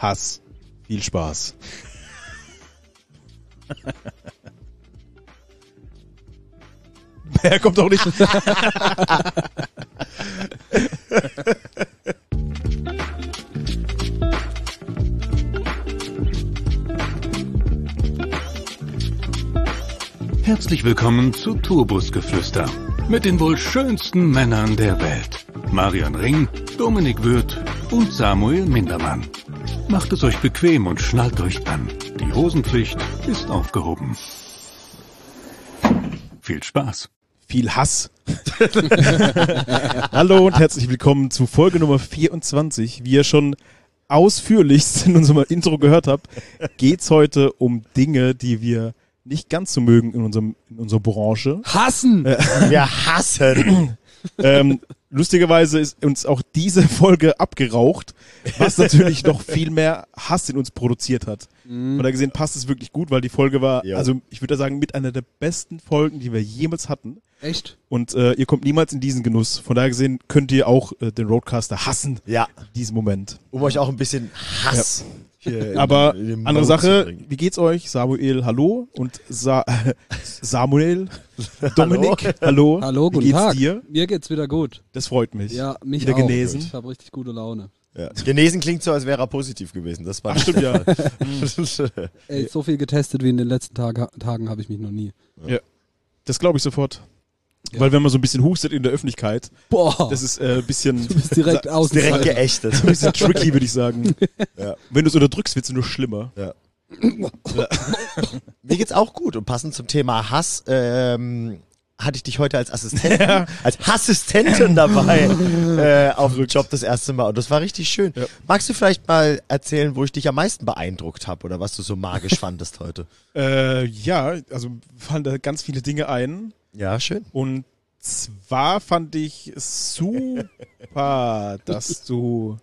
Hass. Viel Spaß. Er kommt doch nicht. Herzlich willkommen zu Tourbusgeflüster mit den wohl schönsten Männern der Welt. Marian Ring, Dominik Würth und Samuel Mindermann. Macht es euch bequem und schnallt euch an. Die Hosenpflicht ist aufgehoben. Viel Spaß. Viel Hass. Hallo und herzlich willkommen zu Folge Nummer 24. Wie ihr schon ausführlichst in unserem Intro gehört habt, geht's heute um Dinge, die wir nicht ganz so mögen in unserer Branche. Hassen! Wir hassen! Lustigerweise ist uns auch diese Folge abgeraucht, was natürlich noch viel mehr Hass in uns produziert hat. Von daher gesehen passt es wirklich gut, weil die Folge war, also ich würde sagen, mit einer der besten Folgen, die wir jemals hatten. Echt? Und ihr kommt niemals in diesen Genuss. Von daher gesehen könnt ihr auch den Roadcaster hassen. Ja. In diesem Moment. Um euch auch ein bisschen Hass hier Aber in den andere Mund Sache, zu bringen. wie geht's euch? Samuel, hallo. Und Samuel, Dominik, hallo. Hallo, wie guten geht's Tag. dir? Mir geht's wieder gut. Das freut mich. Ja, mich Wieder auch. genesen? Ich habe richtig gute Laune. Ja. Genesen klingt so, als wäre er positiv gewesen. Das war Stimmt, ja. Ey, so viel getestet wie in den letzten Tagen habe ich mich noch nie. Das glaube ich sofort. Ja. Weil wenn man so ein bisschen hustet in der Öffentlichkeit, Boah, das ist ein bisschen, du bist direkt außen. direkt geächtet. ein bisschen tricky, würde ich sagen. Ja. Wenn du es unterdrückst, wird es nur schlimmer. Ja. Mir geht's auch gut und passend zum Thema Hass hatte ich dich heute als Assistentin, als Hassistentin dabei auf dem Job das erste Mal und das war richtig schön. Ja. Magst du vielleicht mal erzählen, wo ich dich am meisten beeindruckt habe oder was du so magisch fandest heute? Ja, also fallen da ganz viele Dinge ein. Ja, schön. Und zwar fand ich super, dass du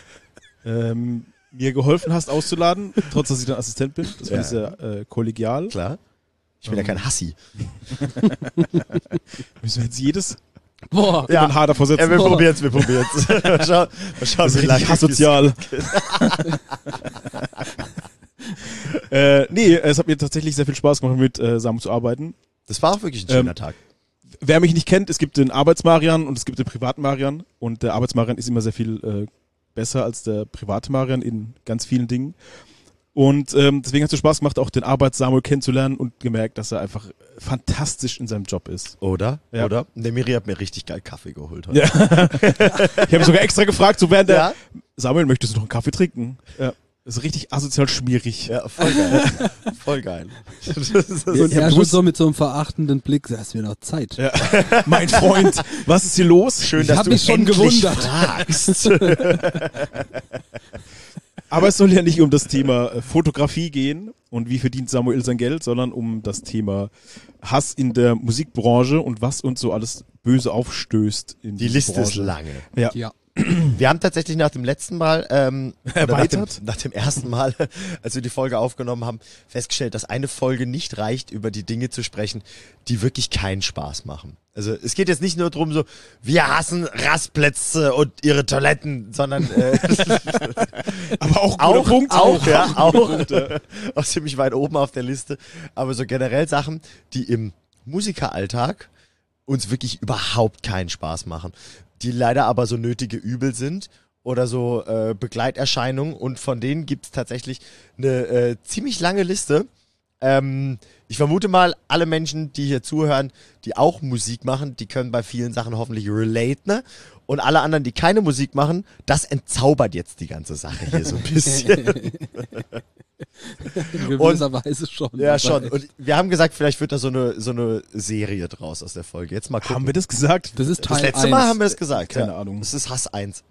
mir geholfen hast auszuladen, trotz dass ich dein Assistent bin. Das war sehr kollegial. Klar. Ich bin ja kein Hassi. Müssen wir jetzt jedes Boah, in ein Haar davor setzen? wir probieren's. Mal schauen, Das wie ist lange richtig asozial. Nee, es hat mir tatsächlich sehr viel Spaß gemacht, mit Samu zu arbeiten. Das war auch wirklich ein schöner Tag. Wer mich nicht kennt, es gibt den Arbeitsmarian und es gibt den Privatmarian. Und der Arbeitsmarian ist immer sehr viel besser als der private Marian in ganz vielen Dingen. Und deswegen hat es Spaß gemacht, auch den Arbeits-Samuel kennenzulernen und gemerkt, dass er einfach fantastisch in seinem Job ist. Oder? Ja. Oder? Der Miri hat mir richtig geil Kaffee geholt heute. Ja. Ich habe sogar extra gefragt, so während der Ja? Samuel, möchtest du noch einen Kaffee trinken? Ja. Das ist richtig asozial schmierig. Ja, voll geil. Voll geil. Und er du schon musst- so mit so einem verachtenden Blick, da ist mir noch Zeit. Ja. Mein Freund, was ist hier los? Schön, Ich dass hab du mich schon endlich gewundert. fragst. Aber es soll ja nicht um das Thema Fotografie gehen und wie verdient Samuel sein Geld, sondern um das Thema Hass in der Musikbranche und was uns so alles böse aufstößt in Die dieser Liste Branche. ist lange. Ja. Ja. Wir haben tatsächlich nach dem letzten Mal, Erweitert? nach dem ersten Mal, als wir die Folge aufgenommen haben, festgestellt, dass eine Folge nicht reicht, über die Dinge zu sprechen, die wirklich keinen Spaß machen. Also es geht jetzt nicht nur drum so, wir hassen Rastplätze und ihre Toiletten, sondern Aber auch ein auch, guter Punkt. auch ziemlich weit oben auf der Liste. Aber so generell Sachen, die im Musikeralltag uns wirklich überhaupt keinen Spaß machen, die leider aber so nötige Übel sind oder so Begleiterscheinungen und von denen gibt's tatsächlich eine ziemlich lange Liste. Ich vermute mal, alle Menschen, die hier zuhören, die auch Musik machen, die können bei vielen Sachen hoffentlich relate, ne? Und alle anderen, die keine Musik machen, das entzaubert jetzt die ganze Sache hier so ein bisschen. In gewisser Weise schon. Ja, schon. Und wir haben gesagt, vielleicht wird da so eine Serie draus aus der Folge. Jetzt mal gucken. Haben wir das gesagt? Das ist Teil Das letzte 1. Mal haben wir es gesagt. Keine ja. Ahnung. Das ist Hass 1.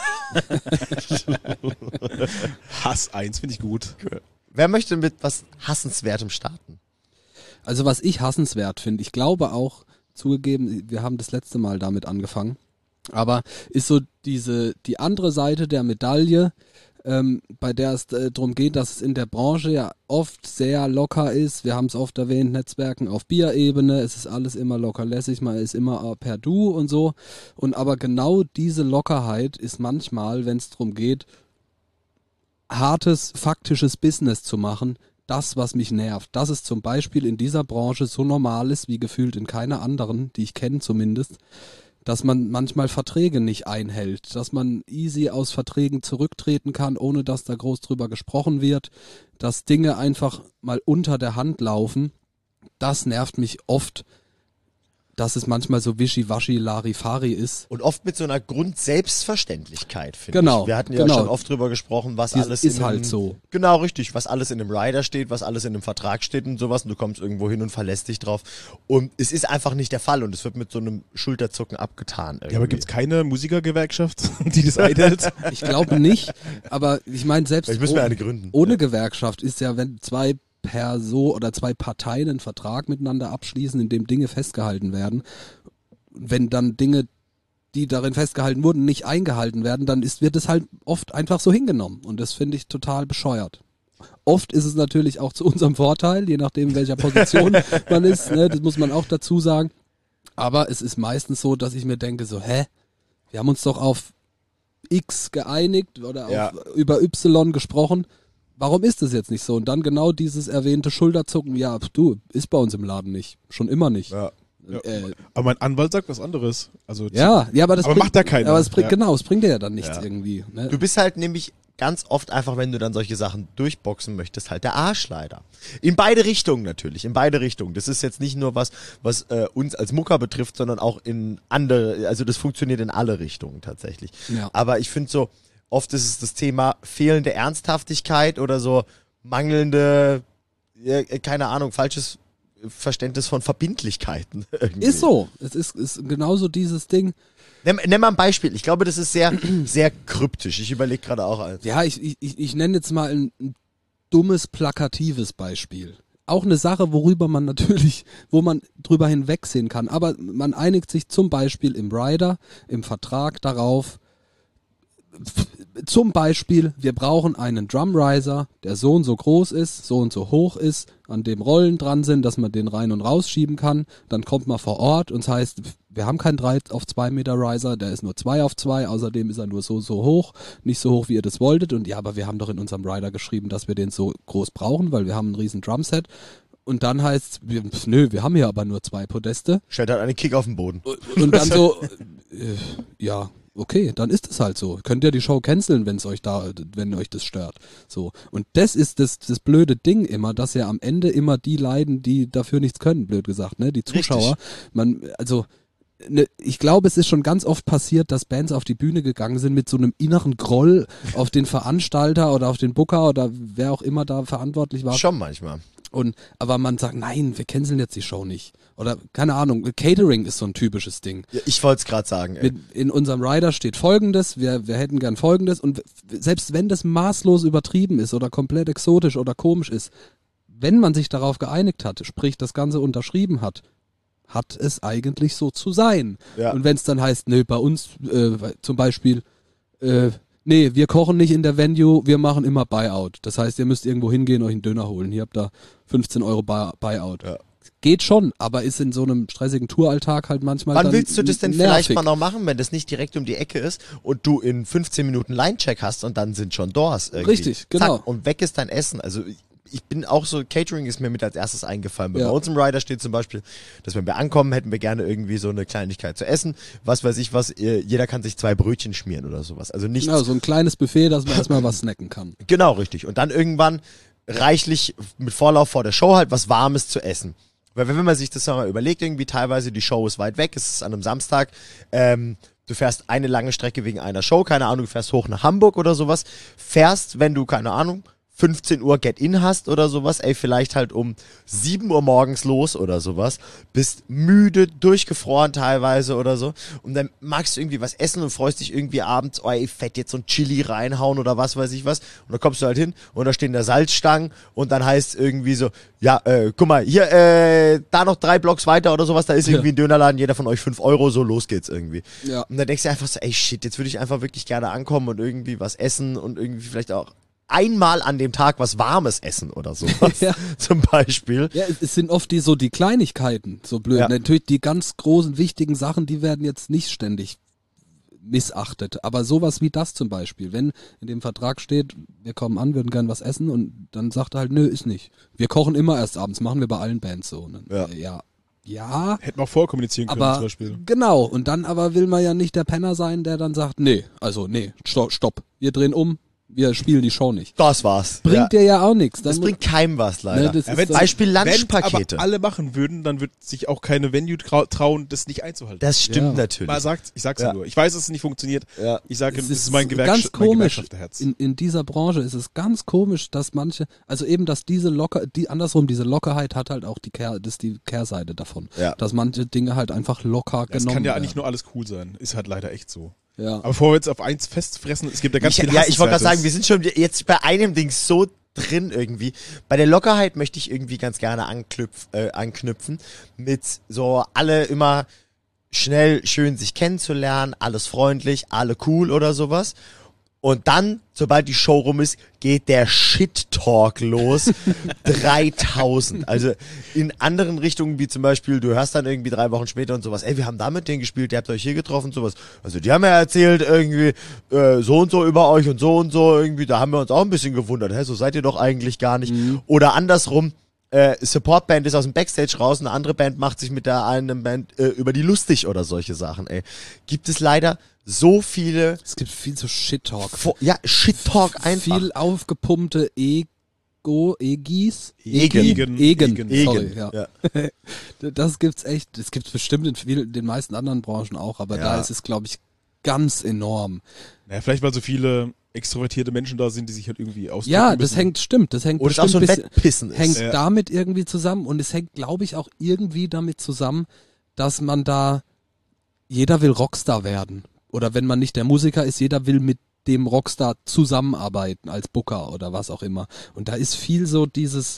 Hass 1 finde ich gut. Wer möchte mit was Hassenswertem starten? Also was ich hassenswert finde, ich glaube auch, zugegeben, wir haben das letzte Mal damit angefangen, aber ist so die andere Seite der Medaille, bei der es darum geht, dass es in der Branche ja oft sehr locker ist. Wir haben es oft erwähnt, Netzwerken auf Bierebene, es ist alles immer locker lässig, man ist immer per Du und so. Und aber genau diese Lockerheit ist manchmal, wenn es darum geht, hartes, faktisches Business zu machen, das, was mich nervt. Dass es zum Beispiel in dieser Branche so normal ist, wie gefühlt in keiner anderen, die ich kenne zumindest, dass man manchmal Verträge nicht einhält, dass man easy aus Verträgen zurücktreten kann, ohne dass da groß drüber gesprochen wird, dass Dinge einfach mal unter der Hand laufen. Das nervt mich oft, dass es manchmal so wischiwaschi Larifari ist. Und oft mit so einer Grundselbstverständlichkeit, finde Genau, ich. Wir hatten ja schon oft drüber gesprochen, was alles ist halt so. Genau, richtig. Was alles in einem Rider steht, was alles in einem Vertrag steht und sowas. Und du kommst irgendwo hin und verlässt dich drauf. Und es ist einfach nicht der Fall. Und es wird mit so einem Schulterzucken abgetan. Irgendwie. Ja, aber gibt's keine Musikergewerkschaft, die das einhält? Ich glaube nicht, aber ich meine, selbst Vielleicht müssen wir eine gründen. ohne Gewerkschaft ist ja, wenn zwei Parteien einen Vertrag miteinander abschließen, in dem Dinge festgehalten werden. Wenn dann Dinge, die darin festgehalten wurden, nicht eingehalten werden, dann wird es halt oft einfach so hingenommen. Und das finde ich total bescheuert. Oft ist es natürlich auch zu unserem Vorteil, je nachdem, in welcher Position man ist. Ne, das muss man auch dazu sagen. Aber es ist meistens so, dass ich mir denke, so, wir haben uns doch auf X geeinigt oder über Y gesprochen. Warum ist das jetzt nicht so? Und dann genau dieses erwähnte Schulterzucken, ja, du, ist bei uns im Laden nicht. Schon immer nicht. Ja. Aber mein Anwalt sagt was anderes. Also aber das aber macht da keiner. Aber es bringt, genau, es bringt dir ja dann nichts irgendwie. Ne? Du bist halt nämlich ganz oft einfach, wenn du dann solche Sachen durchboxen möchtest, halt der Arschleider. In beide Richtungen natürlich, in beide Richtungen. Das ist jetzt nicht nur was uns als Mucker betrifft, sondern auch in andere, also das funktioniert in alle Richtungen tatsächlich. Ja. Aber ich finde so, oft ist es das Thema fehlende Ernsthaftigkeit oder so mangelnde, keine Ahnung, falsches Verständnis von Verbindlichkeiten. Irgendwie. Ist so. Es ist genauso dieses Ding. Nenn mal ein Beispiel. Ich glaube, das ist sehr, sehr kryptisch. Ich überlege gerade auch eins. Ja, ich nenne jetzt mal ein dummes, plakatives Beispiel. Auch eine Sache, wo man drüber hinwegsehen kann. Aber man einigt sich zum Beispiel im Rider, im Vertrag darauf, zum Beispiel, wir brauchen einen Drumriser, der so und so groß ist, so und so hoch ist, an dem Rollen dran sind, dass man den rein und rausschieben kann. Dann kommt man vor Ort und es heißt, wir haben keinen 3 auf 2 Meter Riser, der ist nur 2 auf 2, außerdem ist er nur so hoch, nicht so hoch, wie ihr das wolltet. Und ja, aber wir haben doch in unserem Rider geschrieben, dass wir den so groß brauchen, weil wir haben ein riesen Drumset. Und dann heißt es, wir haben hier aber nur 2 Podeste. Stellt halt einen Kick auf den Boden. Und dann so, ja, okay, dann ist es halt so. Könnt ihr die Show canceln, wenn euch das stört. So. Und das ist das blöde Ding immer, dass ja am Ende immer die leiden, die dafür nichts können, blöd gesagt, ne? Die Zuschauer. Ich glaube, es ist schon ganz oft passiert, dass Bands auf die Bühne gegangen sind mit so einem inneren Groll auf den Veranstalter oder auf den Booker oder wer auch immer da verantwortlich war. Schon manchmal. Aber man sagt, nein, wir canceln jetzt die Show nicht. Oder, keine Ahnung, Catering ist so ein typisches Ding. Ja, ich wollte es gerade sagen. Ey. In unserem Rider steht Folgendes, wir hätten gern Folgendes und selbst wenn das maßlos übertrieben ist oder komplett exotisch oder komisch ist, wenn man sich darauf geeinigt hat, sprich das Ganze unterschrieben hat es eigentlich so zu sein. Ja. Und wenn es dann heißt, bei uns zum Beispiel, wir kochen nicht in der Venue, wir machen immer Buyout. Das heißt, ihr müsst irgendwo hingehen, euch einen Döner holen. Hier habt ihr 15 Euro Buyout. Ja. Geht schon, aber ist in so einem stressigen Touralltag halt manchmal Wann dann willst du das denn nervig. vielleicht mal noch machen, wenn das nicht direkt um die Ecke ist und du in 15 Minuten Line-Check hast und dann sind schon Doors irgendwie. Richtig, genau. Zack, und weg ist dein Essen. Also ich bin auch so, Catering ist mir mit als erstes eingefallen. Bei uns im Rider steht zum Beispiel, dass wenn wir ankommen, hätten wir gerne irgendwie so eine Kleinigkeit zu essen. Was weiß ich was, jeder kann sich 2 Brötchen schmieren oder sowas. Also nichts. Genau, so ein kleines Buffet, dass man erstmal was snacken kann. Genau, richtig. Und dann irgendwann reichlich mit Vorlauf vor der Show halt was Warmes zu essen. Weil wenn man sich das mal überlegt, irgendwie teilweise die Show ist weit weg, es ist an einem Samstag, du fährst eine lange Strecke wegen einer Show, keine Ahnung, du fährst hoch nach Hamburg oder sowas, fährst, wenn du, keine Ahnung, 15 Uhr Get-In hast oder sowas, vielleicht halt um 7 Uhr morgens los oder sowas, bist müde, durchgefroren teilweise oder so und dann magst du irgendwie was essen und freust dich irgendwie abends, fett jetzt so ein Chili reinhauen oder was weiß ich was und dann kommst du halt hin und da stehen da Salzstangen und dann heißt irgendwie so, ja, guck mal, hier, da noch 3 Blocks weiter oder sowas, da ist irgendwie ein Dönerladen, jeder von euch 5 Euro, so los geht's irgendwie. Ja. Und dann denkst du einfach so, shit, jetzt würde ich einfach wirklich gerne ankommen und irgendwie was essen und irgendwie vielleicht auch einmal an dem Tag was Warmes essen oder sowas, zum Beispiel. Ja, es sind oft die Kleinigkeiten, so blöd. Ja. Natürlich die ganz großen, wichtigen Sachen, die werden jetzt nicht ständig missachtet. Aber sowas wie das zum Beispiel, wenn in dem Vertrag steht, wir kommen an, würden gern was essen und dann sagt er halt, nö, ist nicht. Wir kochen immer erst abends, machen wir bei allen Bands so. Und dann, ja. Hätten wir auch vorkommunizieren können Aber zum Beispiel. genau, und dann aber will man ja nicht der Penner sein, der dann sagt, nee, stopp, wir drehen um, wir spielen die Show nicht. Das war's. Bringt dir ja auch nichts. Das bringt keinem was, leider. das ist Beispiel Wenn Lunchpakete. aber alle machen würden, dann wird sich auch keine Venue trauen, das nicht einzuhalten. Das stimmt Ja. natürlich. Ich sag's ja nur. Ich weiß, dass es nicht funktioniert. Ja. Ich sage, Es das ist mein ganz komisch. Gewerkschafterherz. In dieser Branche ist es ganz komisch, dass manche, also eben, dass diese diese Lockerheit hat halt auch die Kehrseite davon. Ja. Dass manche Dinge halt einfach locker Es genommen kann ja werden. nicht nur alles cool sein. Ist halt leider echt so. Ja. Aber bevor wir jetzt auf eins festfressen, es gibt ja ganz viel ich wollte gerade Hassenswertes. sagen, wir sind schon jetzt bei einem Ding so drin irgendwie. Bei der Lockerheit möchte ich irgendwie ganz gerne anknüpfen mit so alle immer schnell schön sich kennenzulernen, alles freundlich, alle cool oder sowas. Und dann, sobald die Show rum ist, geht der Shit-Talk los. 3000. Also in anderen Richtungen, wie zum Beispiel, du hörst dann irgendwie 3 Wochen später und sowas, ey, wir haben da mit denen gespielt, ihr habt euch hier getroffen und sowas. Also die haben ja erzählt irgendwie so und so über euch und so irgendwie, da haben wir uns auch ein bisschen gewundert. Hä, so seid ihr doch eigentlich gar nicht. Oder andersrum, Supportband ist aus dem Backstage raus, eine andere Band macht sich mit der einen Band über die lustig oder solche Sachen, ey. Gibt es leider so viele... Es gibt viel zu Shit-Talk. Shit-Talk einfach. Viel aufgepumpte Egis. Egen. Sorry, ja. Das gibt's echt, das gibt's bestimmt in den meisten anderen Branchen auch, aber da ist es, glaube ich, ganz enorm. Naja, vielleicht weil so viele extrovertierte Menschen da sind, die sich halt irgendwie ausdrücken Ja, müssen. das hängt Oder es auch so ein bestimmt Wettpissen ist. hängt damit irgendwie zusammen und es hängt, glaube ich, auch irgendwie damit zusammen, dass man da, jeder will Rockstar werden. Oder wenn man nicht der Musiker ist, jeder will mit dem Rockstar zusammenarbeiten als Booker oder was auch immer. Und da ist viel so dieses,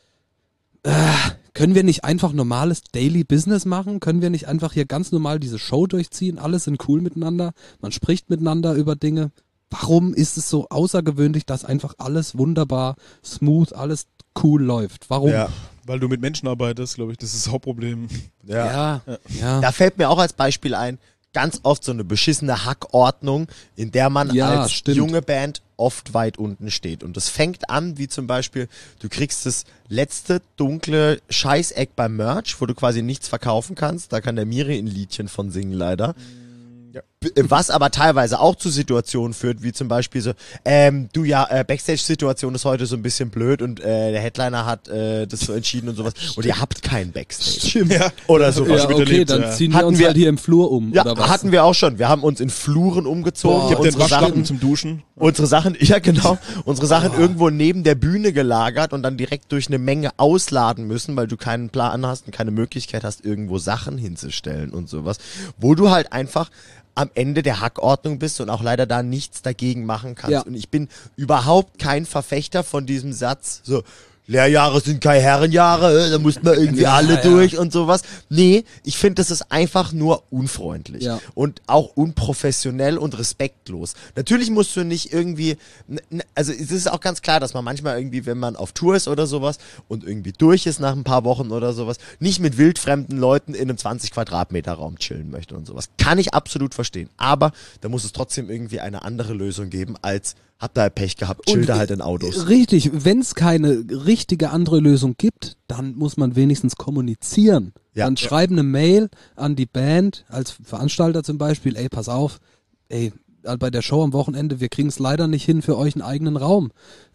können wir nicht einfach normales Daily Business machen? Können wir nicht einfach hier ganz normal diese Show durchziehen? Alle sind cool miteinander, man spricht miteinander über Dinge. Warum ist es so außergewöhnlich, dass einfach alles wunderbar, smooth, alles cool läuft? Warum? Ja. Weil du mit Menschen arbeitest, glaube ich, das ist das Hauptproblem. Ja. Da fällt mir auch als Beispiel ein, ganz oft so eine beschissene Hackordnung, in der man als stimmt. junge Band oft weit unten steht. Und das fängt an, wie zum Beispiel, du kriegst das letzte dunkle Scheißeck beim Merch, wo du quasi nichts verkaufen kannst. Da kann der Miri ein Liedchen von singen, leider. Ja. Was aber teilweise auch zu Situationen führt, wie zum Beispiel so, Backstage-Situation ist heute so ein bisschen blöd und der Headliner hat das so entschieden und sowas und ihr habt keinen Backstage. Ja. Oder sowas. Ja, schon okay, miterlebt, dann ja. ziehen wir Hatten uns wir- halt hier im Flur um. Ja, oder was? hatten wir auch schon. Wir haben uns in Fluren umgezogen. Boah. Ich habe den unsere Waschlappen Sachen, zum Duschen. unsere Sachen, ja genau, unsere Sachen irgendwo neben der Bühne gelagert und dann direkt durch eine Menge ausladen müssen, weil du keinen Plan hast und keine Möglichkeit hast, irgendwo Sachen hinzustellen und sowas. Wo du halt einfach am Ende der Hackordnung bist und auch leider da nichts dagegen machen kannst. Ja. Und ich bin überhaupt kein Verfechter von diesem Satz, so, Lehrjahre sind keine Herrenjahre, da mussten wir irgendwie alle durch und sowas. Nee, ich finde, das ist einfach nur unfreundlich Ja. und auch unprofessionell und respektlos. Natürlich musst du nicht irgendwie, also es ist auch ganz klar, dass man manchmal irgendwie, wenn man auf Tour ist oder sowas und irgendwie durch ist nach ein paar Wochen oder sowas, nicht mit wildfremden Leuten in einem 20 Quadratmeter Raum chillen möchte und sowas. Kann ich absolut verstehen. Aber da muss es trotzdem irgendwie eine andere Lösung geben als habt ihr Pech gehabt, chill da halt in Autos. Richtig, wenn es keine richtige andere Lösung gibt, dann muss man wenigstens kommunizieren. Ja. Dann schreiben eine Mail an die Band, als Veranstalter zum Beispiel, ey, pass auf, ey, bei der Show am Wochenende, wir kriegen es leider nicht hin, für euch einen eigenen Raum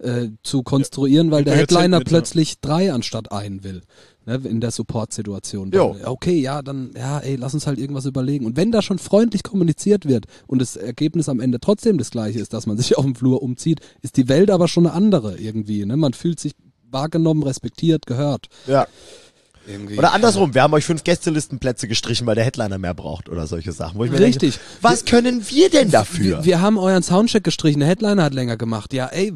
zu konstruieren, weil der Bring euer Zelt Headliner mit, plötzlich 3 anstatt 1 will. Ne, in der Support-Situation. Jo. Dann, okay, ja, dann, ja, ey, lass uns halt irgendwas überlegen. Und wenn da schon freundlich kommuniziert wird und das Ergebnis am Ende trotzdem das gleiche ist, dass man sich auf dem Flur umzieht, ist die Welt aber schon eine andere irgendwie. Ne? Man fühlt sich wahrgenommen, respektiert, gehört. Ja. Irgendwie. Oder andersrum, wir haben euch 5 Gästelistenplätze gestrichen, weil der Headliner mehr braucht oder solche Sachen. Wo ich mir Richtig. Denke, was können wir denn dafür? Wir haben euren Soundcheck gestrichen, der Headliner hat länger gemacht. Ja, ey,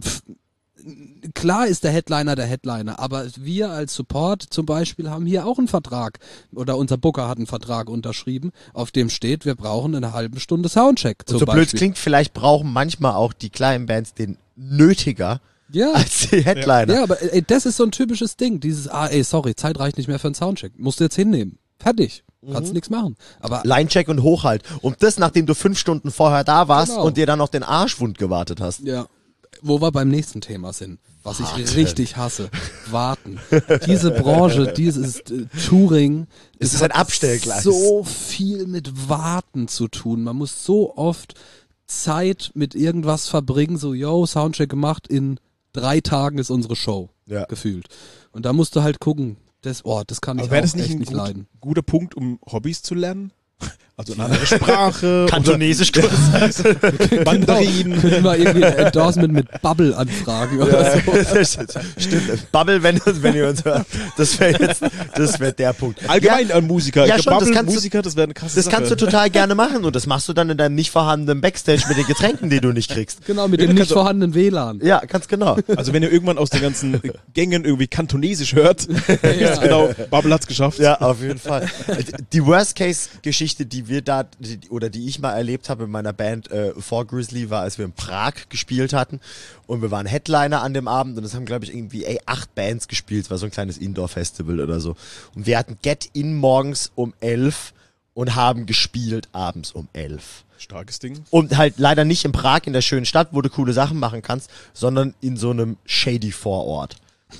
klar ist der Headliner, aber wir als Support zum Beispiel haben hier auch einen Vertrag oder unser Booker hat einen Vertrag unterschrieben, auf dem steht, wir brauchen eine halbe Stunde Soundcheck Und zum so blöd Beispiel. es klingt, vielleicht brauchen manchmal auch die kleinen Bands den nötiger Ja. als die Headliner. Ja, aber ey, das ist so ein typisches Ding, dieses, ey, sorry, Zeit reicht nicht mehr für einen Soundcheck, musst du jetzt hinnehmen. Fertig. Kannst nichts machen. Aber Linecheck und Hochhalt. Und das, nachdem du 5 Stunden vorher da warst Genau. und dir dann noch den Arschwund gewartet hast. ja, wo wir beim nächsten Thema sind, was ich richtig hasse. Warten. Diese Branche, dieses Touring, Es ist hat ein Abstellgleis. so viel mit Warten zu tun. Man muss so oft Zeit mit irgendwas verbringen, so, yo, Soundcheck gemacht, in 3 Tagen ist unsere Show. Ja. Gefühlt. Und da musst du halt gucken, das kann ich Aber wäre auch das nicht echt ein nicht leiden. guter Punkt, um Hobbys zu lernen? Also eine andere Sprache. Kantonesisch-Kurs. Mandarin. Können wir irgendwie ein Endorsement mit Bubble anfragen oder so. Stimmt. Bubble, wenn ihr uns hört. Das wäre der Punkt. Allgemein an Musiker. Ja, Ich schon, glaub, das Bubble, kannst du- Musiker, das wäre eine krasse Das Sache. kannst du total gerne machen und das machst du dann in deinem nicht vorhandenen Backstage mit den Getränken, die du nicht kriegst. Genau, mit Ja, dem du nicht kannst auch- vorhandenen WLAN. Ja, ganz genau. Also wenn ihr irgendwann aus den ganzen Gängen irgendwie Kantonesisch hört, Ja. genau, Bubble hat's geschafft. Ja, auf jeden Fall. Die Worst-Case-Geschichte, die wir da, die ich mal erlebt habe in meiner Band vor Grizzly, war, als wir in Prag gespielt hatten und wir waren Headliner an dem Abend und es haben, glaube ich, irgendwie 8 Bands gespielt. Es war so ein kleines Indoor-Festival oder so. Und wir hatten Get-In morgens um 11 und haben gespielt abends um 11. Starkes Ding. Und halt leider nicht in Prag, in der schönen Stadt, wo du coole Sachen machen kannst, sondern in so einem shady Vorort.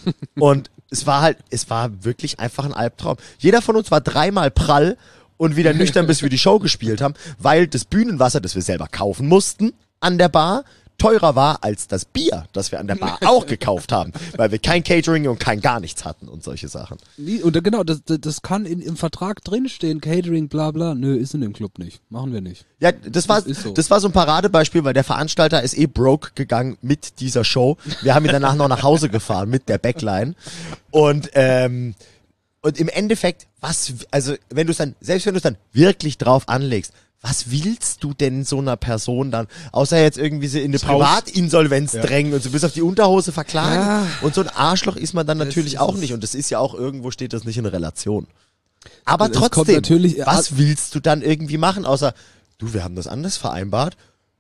Und es war wirklich einfach ein Albtraum. Jeder von uns war 3-mal prall und wieder nüchtern, bis wir die Show gespielt haben, weil das Bühnenwasser, das wir selber kaufen mussten an der Bar, teurer war als das Bier, das wir an der Bar auch gekauft haben, weil wir kein Catering und kein gar nichts hatten und solche Sachen. Und genau, das kann im Vertrag drinstehen, Catering, bla bla. Nö, ist in dem Club nicht. Machen wir nicht. Ja, das war so ein Paradebeispiel, weil der Veranstalter ist broke gegangen mit dieser Show. Wir haben ihn danach noch nach Hause gefahren mit der Backline. Und im Endeffekt, wenn du es dann wirklich drauf anlegst, was willst du denn so einer Person dann, außer jetzt irgendwie sie in eine Das Haus. Privatinsolvenz drängen und so bis auf die Unterhose verklagen? Ja. Und so ein Arschloch ist man dann Das natürlich ist auch es. nicht. Und das ist ja auch irgendwo steht das nicht in Relation. Aber Es kommt trotzdem, natürlich- was willst du dann irgendwie machen, außer, du, wir haben das anders vereinbart?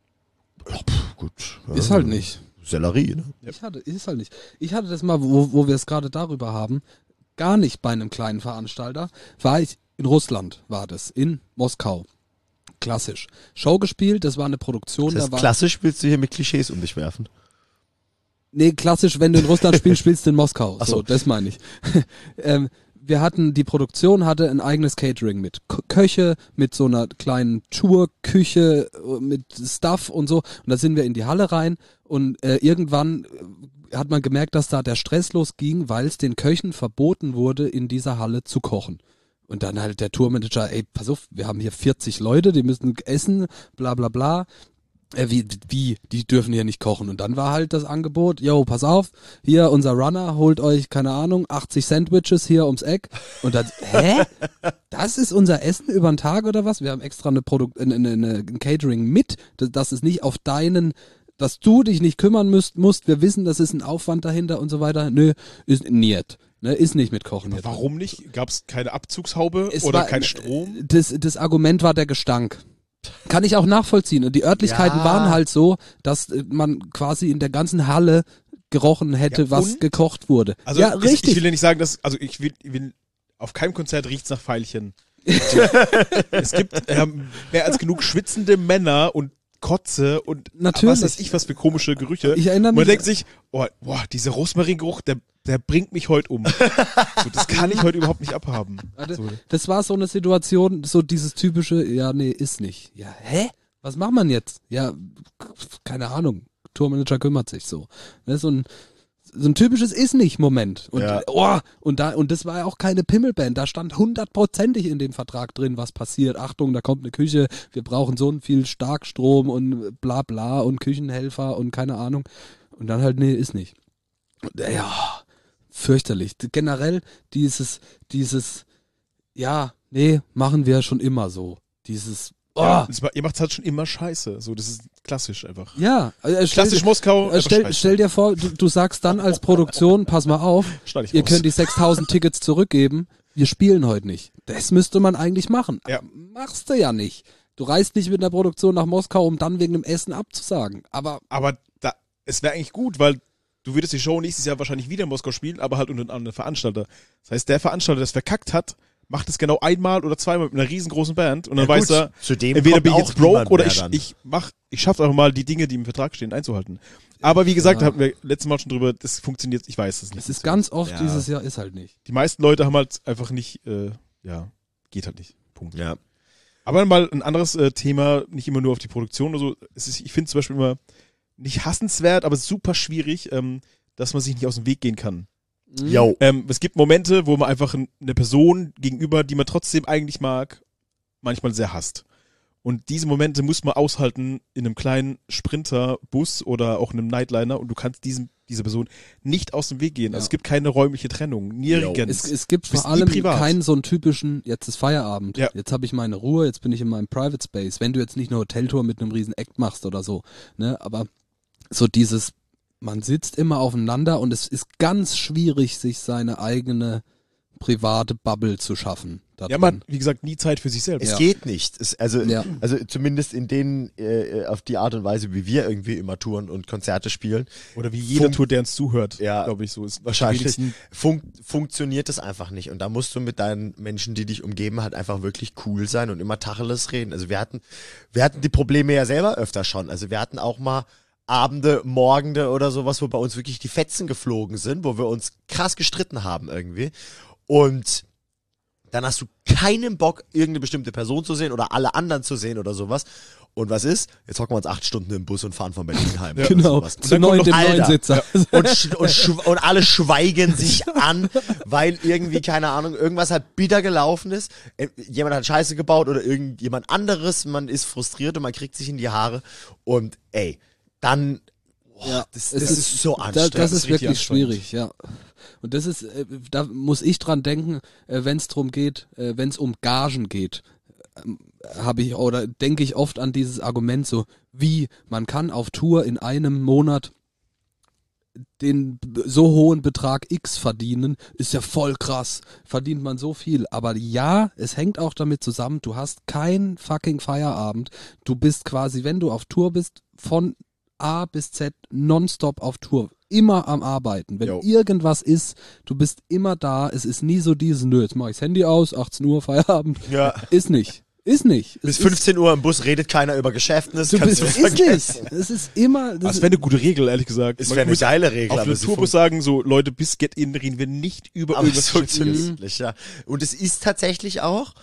Ja, gut. Ist halt nicht. Sellerie, ne? Ist halt nicht. Ich hatte das mal, wo wir es gerade darüber haben, gar nicht bei einem kleinen Veranstalter, war ich in Russland, war das, in Moskau. Klassisch. Show gespielt, das war eine Produktion, Das heißt, da war. klassisch willst du hier mit Klischees um dich werfen. Nee, klassisch, wenn du in Russland spielst, spielst du in Moskau. Ach so. So, das meine ich. Die Produktion hatte ein eigenes Catering mit Köche, mit so einer kleinen Tourküche, mit Stuff und so. Und da sind wir in die Halle rein und irgendwann hat man gemerkt, dass da der Stress losging, weil es den Köchen verboten wurde, in dieser Halle zu kochen. Und dann halt der Tourmanager, ey, pass auf, wir haben hier 40 Leute, die müssen essen, bla bla bla. Wie, die dürfen hier nicht kochen. Und dann war halt das Angebot, yo, pass auf, hier unser Runner, holt euch, keine Ahnung, 80 Sandwiches hier ums Eck. Und dann, das ist unser Essen über den Tag oder was? Wir haben extra ein Catering mit, das ist nicht auf dass du dich nicht kümmern musst, wir wissen, das ist ein Aufwand dahinter und so weiter. Nö, ist niet. Ne, ist nicht mit Kochen. Aber jetzt. warum nicht? Gab es keine Abzugshaube Es oder war- kein Strom? Das Argument war der Gestank. Kann ich auch nachvollziehen. Und die Örtlichkeiten Ja. waren halt so, dass man quasi in der ganzen Halle gerochen hätte, Ja, was und? gekocht wurde. Also ja, ich richtig. will ja nicht sagen, dass, also ich will auf keinem Konzert riecht's nach Veilchen. Es gibt mehr als genug schwitzende Männer und Kotze und Natürlich. was weiß ich, was für komische Gerüche. Ich erinnere Man mich- denkt sich, oh, boah, dieser Rosmaringeruch, der bringt mich heute um. So, das kann ich heute überhaupt nicht abhaben. So. Das war so eine Situation, so dieses typische, ja, nee, ist nicht. Ja, hä? Was macht man jetzt? Ja, keine Ahnung. Tourmanager kümmert sich so. Ne, so ein typisches Ist-nicht-Moment. Und, Ja. und das war ja auch keine Pimmelband. Da stand 100%ig in dem Vertrag drin, was passiert. Achtung, da kommt eine Küche, wir brauchen so viel Starkstrom und bla bla und Küchenhelfer und keine Ahnung. Und dann halt, nee, ist nicht. Und, ja, fürchterlich. Generell dieses, ja, nee, machen wir schon immer so. Dieses, Ja, ihr macht's halt schon immer scheiße. So, das ist klassisch einfach. ja, Klassisch Moskau. einfach scheiße. Stell dir vor, du sagst dann als Produktion, pass mal auf, Schneid ich ihr raus. könnt die 6.000 Tickets zurückgeben, wir spielen heute nicht. Das müsste man eigentlich machen. Ja. Machst du ja nicht. Du reist nicht mit einer Produktion nach Moskau, um dann wegen dem Essen abzusagen. Aber Aber es wäre eigentlich gut, weil du würdest die Show nächstes Jahr wahrscheinlich wieder in Moskau spielen, aber halt unter einem anderen Veranstalter. Das heißt, der Veranstalter, der es verkackt hat, macht es genau einmal oder zweimal mit einer riesengroßen Band und dann Ja, weiß gut, er, zudem entweder kommt bin ich auch jetzt broke niemand oder mehr ich dann. schaffe einfach mal die Dinge, die im Vertrag stehen, einzuhalten. Aber wie gesagt, Ja. da hatten wir letztes Mal schon drüber, das funktioniert, ich weiß es nicht. Es ist ganz oft Ja. dieses Jahr, ist halt nicht. Die meisten Leute haben halt einfach nicht, geht halt nicht. Punkt. Ja. Aber mal ein anderes Thema, nicht immer nur auf die Produktion oder so. Ich finde zum Beispiel immer nicht hassenswert, aber super schwierig, dass man sich nicht aus dem Weg gehen kann. Yo. Es gibt Momente, wo man einfach eine Person gegenüber, die man trotzdem eigentlich mag, manchmal sehr hasst. Und diese Momente muss man aushalten in einem kleinen Sprinterbus oder auch einem Nightliner und du kannst dieser Person nicht aus dem Weg gehen. Ja. Also es gibt keine räumliche Trennung. Nirgends. Es gibt bist vor allem nie privat. keinen so einen typischen, jetzt ist Feierabend, Ja. jetzt habe ich meine Ruhe, jetzt bin ich in meinem Private Space. Wenn du jetzt nicht eine Hoteltour mit einem riesen Act machst oder so, ne, aber so dieses, man sitzt immer aufeinander und es ist ganz schwierig, sich seine eigene private Bubble zu schaffen. da Ja, drin. man, wie gesagt, nie Zeit für sich selbst. Es Ja. geht nicht. Also zumindest in denen, auf die Art und Weise, wie wir irgendwie immer touren und Konzerte spielen, Oder wie jeder Tour, der uns zuhört, Ja, glaube ich, so ist. wahrscheinlich am funktioniert das einfach nicht. Und da musst du mit deinen Menschen, die dich umgeben, halt einfach wirklich cool sein und immer Tacheles reden. Also wir hatten die Probleme ja selber öfter schon. Also wir hatten auch mal Abende, Morgende oder sowas, wo bei uns wirklich die Fetzen geflogen sind, wo wir uns krass gestritten haben irgendwie. Und dann hast du keinen Bock, irgendeine bestimmte Person zu sehen oder alle anderen zu sehen oder sowas. Und was ist? Jetzt hocken wir uns 8 Stunden im Bus und fahren von Berlin heim. oder Genau, sowas. zu dem Alter. neuen Sitzer. Und alle schweigen sich an, weil irgendwie, keine Ahnung, irgendwas halt bitter gelaufen ist. Jemand hat Scheiße gebaut oder irgendjemand anderes. Man ist frustriert und man kriegt sich in die Haare. Und ey, dann, Ja, das es ist so anstrengend. Das ist richtig wirklich anstrengend. schwierig, ja. Und das ist, da muss ich dran denken, wenn es drum geht, wenn es um Gagen geht, denke ich oft an dieses Argument so, wie man kann auf Tour in einem Monat den so hohen Betrag X verdienen, ist ja voll krass, verdient man so viel. Aber ja, es hängt auch damit zusammen, du hast keinen fucking Feierabend. Du bist quasi, wenn du auf Tour bist, von A bis Z nonstop auf Tour. Immer am Arbeiten. Wenn Jo. irgendwas ist, du bist immer da. Es ist nie so dieses, nö, jetzt mach ich das Handy aus, 18 Uhr, Feierabend. Ja. Ist nicht. Ist nicht. Bis Es 15 Uhr im Bus redet keiner über Geschäftnis. ist, Kannst du ist vergessen. nicht. Es ist immer, Das wäre eine gute Regel, ehrlich gesagt. Es Man wäre eine muss geile Regel. Auf aber einem sie Tourbus sagen so, Leute, bis Get-In reden wir nicht über Aber irgendwas es Geschäftliches. funktioniert nicht, ja. Und es ist tatsächlich auch,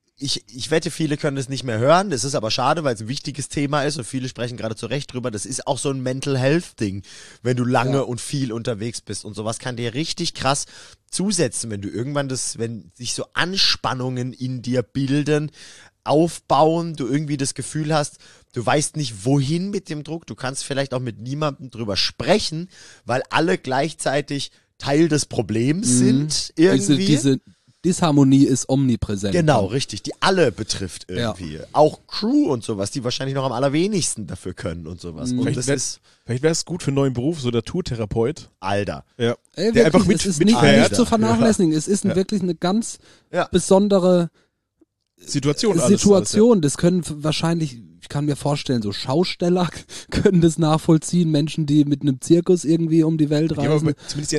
ich wette, viele können es nicht mehr hören, das ist aber schade, weil es ein wichtiges Thema ist und viele sprechen gerade zu Recht drüber, das ist auch so ein Mental Health Ding, wenn du lange Ja. und viel unterwegs bist und sowas kann dir richtig krass zusetzen, wenn du irgendwann wenn sich so Anspannungen in dir bilden, aufbauen, du irgendwie das Gefühl hast, du weißt nicht wohin mit dem Druck, du kannst vielleicht auch mit niemandem drüber sprechen, weil alle gleichzeitig Teil des Problems sind irgendwie. diese Disharmonie ist omnipräsent. Genau, richtig, die alle betrifft irgendwie. Auch Crew und sowas, die wahrscheinlich noch am allerwenigsten dafür können und sowas. Und das ist, Vielleicht wäre es gut für einen neuen Beruf, so der Tourtherapeut. Alter. Ja. Ey, Der wirklich, einfach es ist nicht mitfährt. zu vernachlässigen. Es ist wirklich eine ganz Ja. besondere Situation. alles, Situation. Das können wahrscheinlich, ich kann mir vorstellen, so Schausteller können das nachvollziehen. Menschen, die mit einem Zirkus irgendwie um die Welt alles, ja. Die haben reisen aber zumindest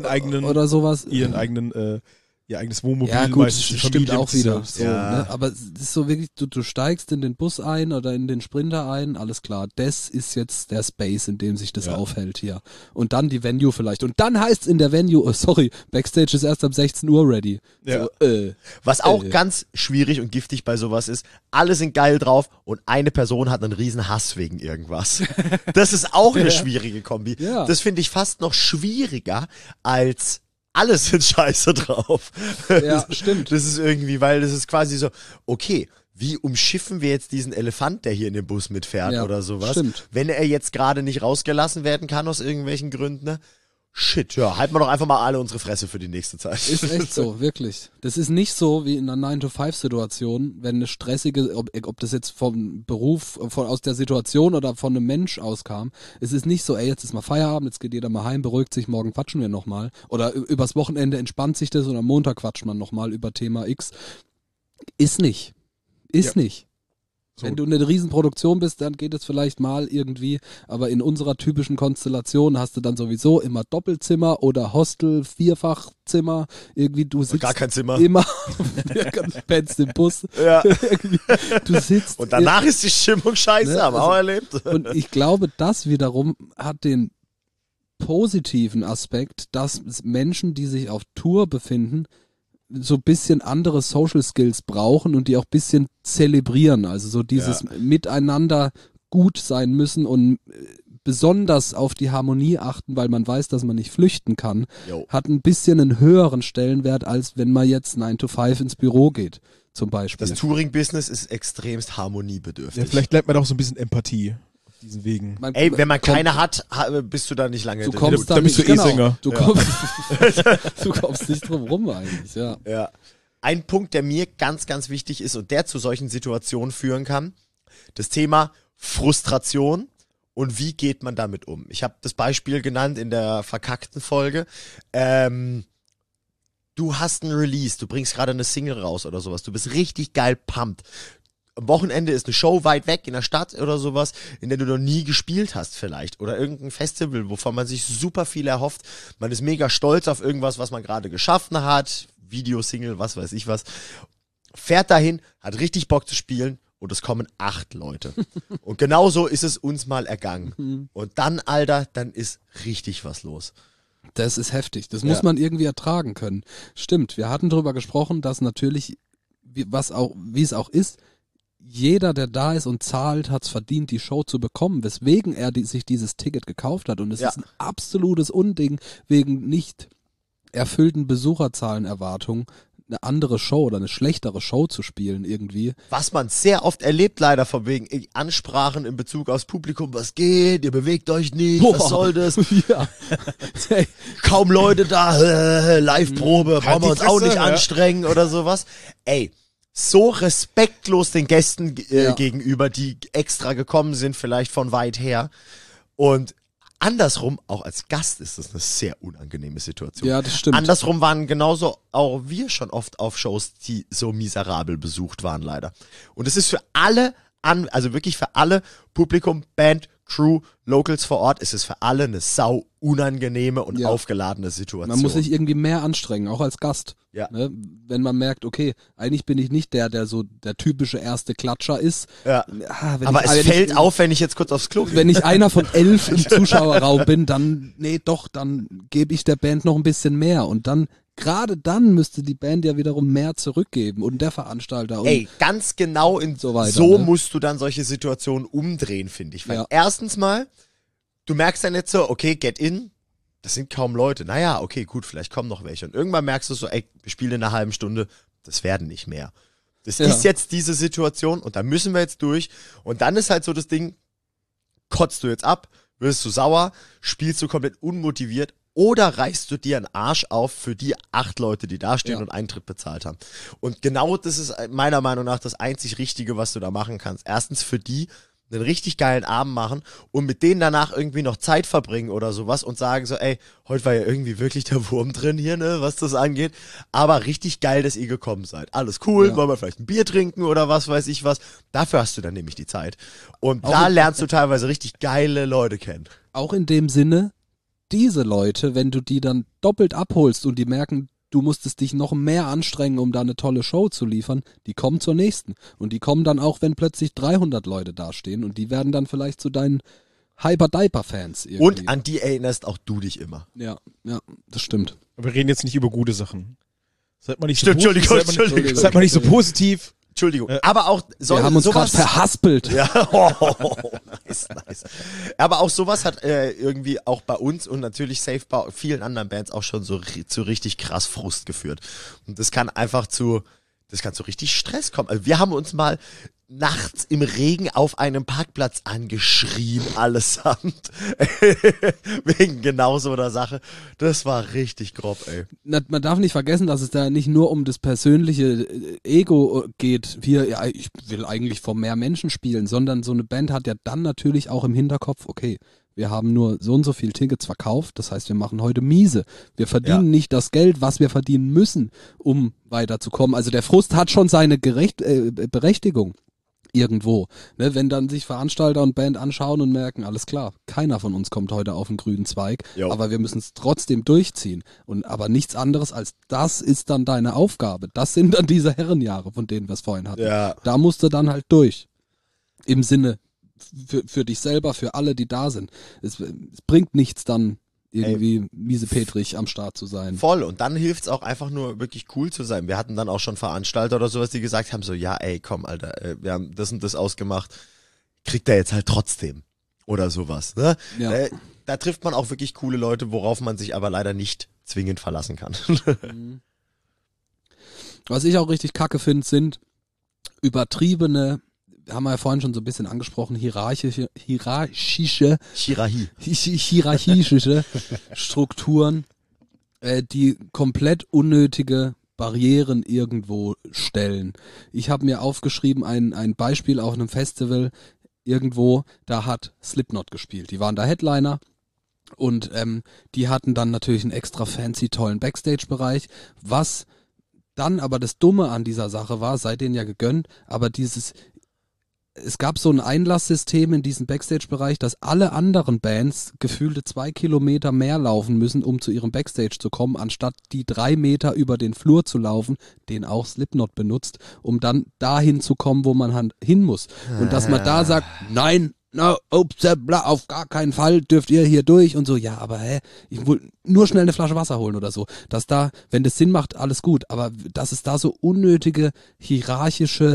ihren eigenen, ihr eigenes Wohnmobil. Ja gut, meistens die stimmt Familie auch mit wieder. so. So, ne? Aber es ist so wirklich, du steigst in den Bus ein oder in den Sprinter ein, alles klar, das ist jetzt der Space, in dem sich das aufhält hier. Und dann die Venue vielleicht. Und dann heißt es in der Venue, oh sorry, Backstage ist erst ab 16 Uhr ready. Ja. So, Was auch ganz schwierig und giftig bei sowas ist, alle sind geil drauf und eine Person hat einen riesen Hass wegen irgendwas. Das ist auch eine schwierige Kombi. Ja. Das finde ich fast noch schwieriger als alle sind scheiße drauf. Ja, stimmt. Das ist irgendwie, weil das ist quasi so, okay, wie umschiffen wir jetzt diesen Elefant, der hier in dem Bus mitfährt Ja, oder sowas? stimmt. Wenn er jetzt gerade nicht rausgelassen werden kann aus irgendwelchen Gründen, ne? Shit, ja, halten wir doch einfach mal alle unsere Fresse für die nächste Zeit. Ist echt so, wirklich. Das ist nicht so wie in einer 9-to-5-Situation, wenn eine stressige, ob das jetzt vom Beruf, aus der Situation oder von einem Mensch auskam. Es ist nicht so, ey, jetzt ist mal Feierabend, jetzt geht jeder mal heim, beruhigt sich, morgen quatschen wir nochmal. Oder übers Wochenende entspannt sich das und am Montag quatscht man nochmal über Thema X. Ist nicht. Ist nicht. So. Wenn du eine Riesenproduktion bist, dann geht es vielleicht mal irgendwie, aber in unserer typischen Konstellation hast du dann sowieso immer Doppelzimmer oder Hostel, Vierfachzimmer, irgendwie du sitzt Gar kein Zimmer. immer, pennst im Bus, Ja. du sitzt. Und danach ist die Stimmung scheiße, Ne, haben wir also- auch erlebt. Und ich glaube, das wiederum hat den positiven Aspekt, dass Menschen, die sich auf Tour befinden, so ein bisschen andere Social Skills brauchen und die auch ein bisschen zelebrieren. Also so dieses Miteinander gut sein müssen und besonders auf die Harmonie achten, weil man weiß, dass man nicht flüchten kann, Jo. hat ein bisschen einen höheren Stellenwert, als wenn man jetzt 9 to 5 ins Büro geht, zum Beispiel. Das Touring-Business ist extremst harmoniebedürftig. Ja, vielleicht lernt man auch so ein bisschen Empathie auf diesen Wegen. Ey, wenn man kommt- keine hat, bist du da nicht lange Du drin. kommst Da da bist nicht, du eh genau, Sänger. du kommst, du kommst nicht drum rum eigentlich, ja. Ja. Ein Punkt, der mir ganz, ganz wichtig ist und der zu solchen Situationen führen kann, das Thema Frustration und wie geht man damit um. Ich habe das Beispiel genannt in der verkackten Folge. Du hast einen Release, du bringst gerade eine Single raus oder sowas, du bist richtig geil pumped. Am Wochenende ist eine Show weit weg in der Stadt oder sowas, in der du noch nie gespielt hast vielleicht. Oder irgendein Festival, wovon man sich super viel erhofft. Man ist mega stolz auf irgendwas, was man gerade geschaffen hat. Video, Single, was weiß ich was. Fährt dahin, hat richtig Bock zu spielen und es kommen 8 Leute. Und genauso ist es uns mal ergangen. Und dann, Alter, dann ist richtig was los. Das ist heftig. Das Ja. muss man irgendwie ertragen können. Stimmt. Wir hatten darüber gesprochen, dass natürlich, wie es auch ist, jeder, der da ist und zahlt, hat es verdient, die Show zu bekommen, weswegen er sich dieses Ticket gekauft hat. Und es Ja. ist ein absolutes Unding, wegen nicht erfüllten Besucherzahlenerwartungen eine andere Show oder eine schlechtere Show zu spielen irgendwie. Was man sehr oft erlebt, leider von wegen Ansprachen in Bezug aufs Publikum, was geht, ihr bewegt euch nicht, was soll das? Ja. Hey, Kaum Leute da, Live-Probe, Halt brauchen wir die uns auch Fresse, nicht ja. anstrengen oder sowas. Ey, so respektlos den Gästen Ja. gegenüber, die extra gekommen sind, vielleicht von weit her. Und andersrum, auch als Gast ist das eine sehr unangenehme Situation. ja, das stimmt. Andersrum waren genauso auch wir schon oft auf Shows, die so miserabel besucht waren, leider. Und es ist für alle, also wirklich für alle Publikum, Band, Crew, Locals vor Ort, ist es für alle eine sau unangenehme und Ja. aufgeladene Situation. Man muss sich irgendwie mehr anstrengen, auch als Gast. Ja. Ne? Wenn man merkt, okay, eigentlich bin ich nicht der so der typische erste Klatscher ist. Ja. Wenn Aber ich- es wenn fällt ich, auf, wenn ich jetzt kurz aufs Klo gehe. Wenn ich einer von 11 im Zuschauerraum bin, dann gebe ich der Band noch ein bisschen mehr. Und dann, gerade dann müsste die Band ja wiederum mehr zurückgeben und der Veranstalter. Und Ey, ganz genau in so weiter, so ne? musst du dann solche Situationen umdrehen, finde ich. Weil Ja. erstens mal, du merkst dann jetzt so, okay, get in, das sind kaum Leute. Naja, okay, gut, vielleicht kommen noch welche. Und irgendwann merkst du so, ey, wir spielen in einer halben Stunde, das werden nicht mehr. Das Ja. ist jetzt diese Situation und da müssen wir jetzt durch. Und dann ist halt so das Ding, kotzt du jetzt ab, wirst du sauer, spielst du komplett unmotiviert oder reißt du dir einen Arsch auf für die 8 Leute, die da stehen Ja. und Eintritt bezahlt haben. Und genau das ist meiner Meinung nach das einzig Richtige, was du da machen kannst. Erstens für die einen richtig geilen Abend machen und mit denen danach irgendwie noch Zeit verbringen oder sowas und sagen so, ey, heute war ja irgendwie wirklich der Wurm drin hier, ne, was das angeht, aber richtig geil, dass ihr gekommen seid. Alles cool, Ja. wollen wir vielleicht ein Bier trinken oder was weiß ich was. Dafür hast du dann nämlich die Zeit. Und Auch da in- lernst du teilweise richtig geile Leute kennen. auch in dem Sinne, diese Leute, wenn du die dann doppelt abholst und die merken, du musstest dich noch mehr anstrengen, um da eine tolle Show zu liefern, die kommen zur nächsten. Und die kommen dann auch, wenn plötzlich 300 Leute dastehen und die werden dann vielleicht zu deinen Hyper-Diaper-Fans irgendwie. Und an die erinnerst auch du dich immer. ja, das stimmt. Aber wir reden jetzt nicht über gute Sachen. Seid mal nicht Stimmt, so Entschuldigung, Entschuldigung. Seid mal nicht so positiv. Entschuldigung. Aber auch Wir haben uns gerade sowas. verhaspelt. Ja, nice, nice. Aber auch sowas hat irgendwie auch bei uns und natürlich safe bei vielen anderen Bands auch schon so zu richtig krass Frust geführt. Und das kann einfach zu richtig Stress kommen. Also wir haben uns mal nachts im Regen auf einem Parkplatz angeschrien, allesamt. Wegen genau so einer Sache. Das war richtig grob, ey. Man darf nicht vergessen, dass es da nicht nur um das persönliche Ego geht, ja, ich will eigentlich vor mehr Menschen spielen, sondern so eine Band hat ja dann natürlich auch im Hinterkopf, okay, wir haben nur so und so viel Tickets verkauft, das heißt, wir machen heute miese. Wir verdienen nicht das Geld, was wir verdienen müssen, um weiterzukommen. Also der Frust hat schon seine Berechtigung. Irgendwo. Ne, wenn dann sich Veranstalter und Band anschauen und merken, alles klar, keiner von uns kommt heute auf den grünen Zweig, Jo. aber wir müssen es trotzdem durchziehen. Aber nichts anderes als das ist dann deine Aufgabe. Das sind dann diese Herrenjahre, von denen wir es vorhin hatten. Ja. Da musst du dann halt durch. Im Sinne für dich selber, für alle, die da sind. Es bringt nichts dann irgendwie miesepetrig am Start zu sein. Voll. Und dann hilft's auch einfach nur wirklich cool zu sein. Wir hatten dann auch schon Veranstalter oder sowas, die gesagt haben so, ja, ey, komm, Alter, wir haben das und das ausgemacht. Kriegt er jetzt halt trotzdem. Oder sowas. Ne? Ja. Da trifft man auch wirklich coole Leute, worauf man sich aber leider nicht zwingend verlassen kann. Was ich auch richtig kacke finde, sind übertriebene, haben wir ja vorhin schon so ein bisschen angesprochen, hierarchische hierarchische Strukturen, die komplett unnötige Barrieren irgendwo stellen. Ich habe mir aufgeschrieben, ein Beispiel auf einem Festival irgendwo, da hat Slipknot gespielt. Die waren da Headliner und die hatten dann natürlich einen extra fancy, tollen Backstage-Bereich, was dann aber das Dumme an dieser Sache war, sei denen ja gegönnt, aber es gab so ein Einlasssystem in diesem Backstage-Bereich, dass alle anderen Bands gefühlte 2 Kilometer mehr laufen müssen, um zu ihrem Backstage zu kommen, anstatt die 3 Meter über den Flur zu laufen, den auch Slipknot benutzt, um dann dahin zu kommen, wo man hin muss. Und dass man da sagt, nein, no, ups, bla, auf gar keinen Fall dürft ihr hier durch und so, ja, aber ich will nur schnell eine Flasche Wasser holen oder so. Dass da, wenn das Sinn macht, alles gut, aber dass es da so unnötige, hierarchische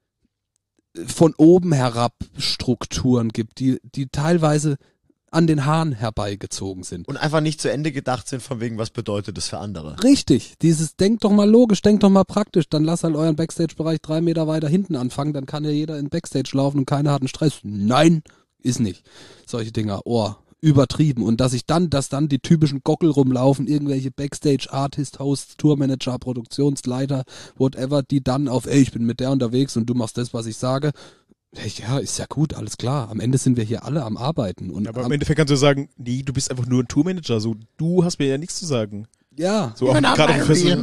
von oben herab Strukturen gibt, die teilweise an den Haaren herbeigezogen sind. Und einfach nicht zu Ende gedacht sind, von wegen, was bedeutet das für andere. Richtig, denkt doch mal logisch, denkt doch mal praktisch, dann lasst halt euren Backstage-Bereich 3 Meter weiter hinten anfangen, dann kann ja jeder in Backstage laufen und keiner hat einen Stress. Nein, ist nicht. Solche Dinger, übertrieben. Und dass dann die typischen Gockel rumlaufen, irgendwelche Backstage-Artist, Hosts, Tourmanager, Produktionsleiter, whatever, die dann ich bin mit der unterwegs und du machst das, was ich sage. Ja, ist ja gut, alles klar. Am Ende sind wir hier alle am Arbeiten. Und aber im Endeffekt kannst du sagen, nee, du bist einfach nur ein Tourmanager, so, du hast mir ja nichts zu sagen. Ja. So auch gerade auf Festival.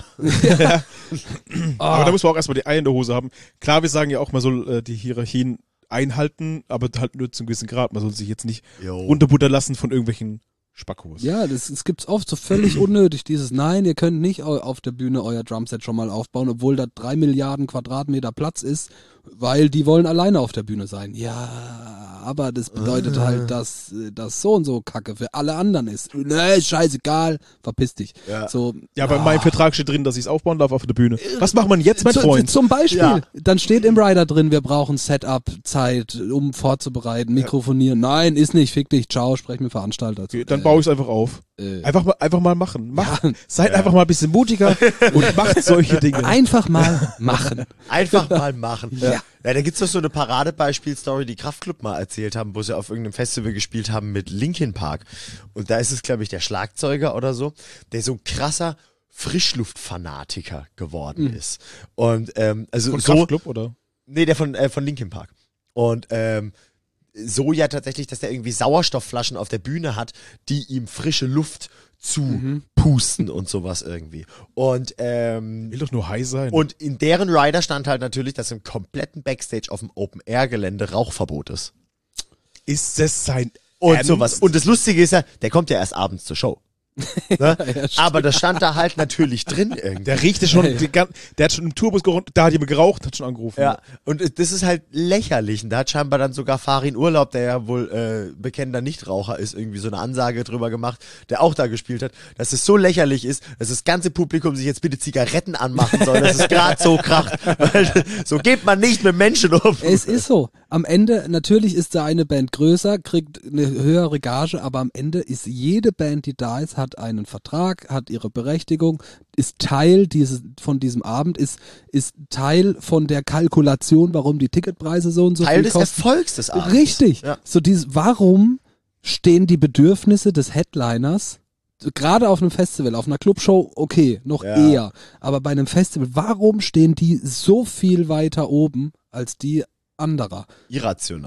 Aber da muss man auch erstmal die Eier in der Hose haben. Klar, wir sagen ja auch, man soll die Hierarchien einhalten, aber halt nur zu einem gewissen Grad. Man soll sich jetzt nicht runterbuttern lassen von irgendwelchen Spackos. Ja, das gibt's oft so völlig unnötig, nein, ihr könnt nicht auf der Bühne euer Drumset schon mal aufbauen, obwohl da 3 Milliarden Quadratmeter Platz ist, weil die wollen alleine auf der Bühne sein. Ja, aber das bedeutet halt, dass das so und so Kacke für alle anderen ist. Nee, scheißegal, verpiss dich. Ja, so, ja, bei meinem Vertrag steht drin, dass ich es aufbauen darf auf der Bühne. Was macht man jetzt, mein Freund? Zum Beispiel, Ja. dann steht im Rider drin, wir brauchen Setup-Zeit, um vorzubereiten, mikrofonieren. Nein, ist nicht, fick dich, ciao, sprech mit Veranstalter. Okay, dann baue ich es einfach auf. Einfach mal machen. Seid einfach mal ein bisschen mutiger und macht solche Dinge. Einfach mal machen. Einfach mal machen. Ja. Ja, da gibt's doch so eine Paradebeispielstory, die Kraftklub mal erzählt haben, wo sie auf irgendeinem Festival gespielt haben mit Linkin Park. Und da ist es, glaube ich, der Schlagzeuger oder so, der so ein krasser Frischluftfanatiker geworden ist. Und also Von so Kraftklub, oder? Nee, der von Linkin Park. Und so ja tatsächlich, dass der irgendwie Sauerstoffflaschen auf der Bühne hat, die ihm frische Luft zu pusten und sowas irgendwie. Und Will doch nur high sein. und in deren Rider stand halt natürlich, dass im kompletten Backstage auf dem Open-Air-Gelände Rauchverbot ist. ist es sein Und Ernst? sowas. Und das Lustige ist ja, der kommt ja erst abends zur Show. Ne? Aber das stand da halt natürlich drin irgendwie. Der riecht schon, der hat schon im Tourbus geraucht, da hat jemand geraucht, hat schon angerufen. Ja, und das ist halt lächerlich. Und da hat scheinbar dann sogar Farin Urlaub, der ja wohl bekennender Nichtraucher ist, irgendwie so eine Ansage drüber gemacht, der auch da gespielt hat, dass es so lächerlich ist, dass das ganze Publikum sich jetzt bitte Zigaretten anmachen soll, dass es gerade so kracht. Weil so geht man nicht mit Menschen um. Es ist so. Am Ende, natürlich ist da eine Band größer, kriegt eine höhere Gage, aber am Ende ist jede Band, die da ist, hat einen Vertrag, hat ihre Berechtigung, ist Teil von diesem Abend, ist Teil von der Kalkulation, warum die Ticketpreise so und so Teil viel des kosten. Erfolgs des Abends. Richtig. Ja. So warum stehen die Bedürfnisse des Headliners gerade auf einem Festival, auf einer Clubshow, okay, noch eher, aber bei einem Festival, warum stehen die so viel weiter oben als die anderer? Irrational.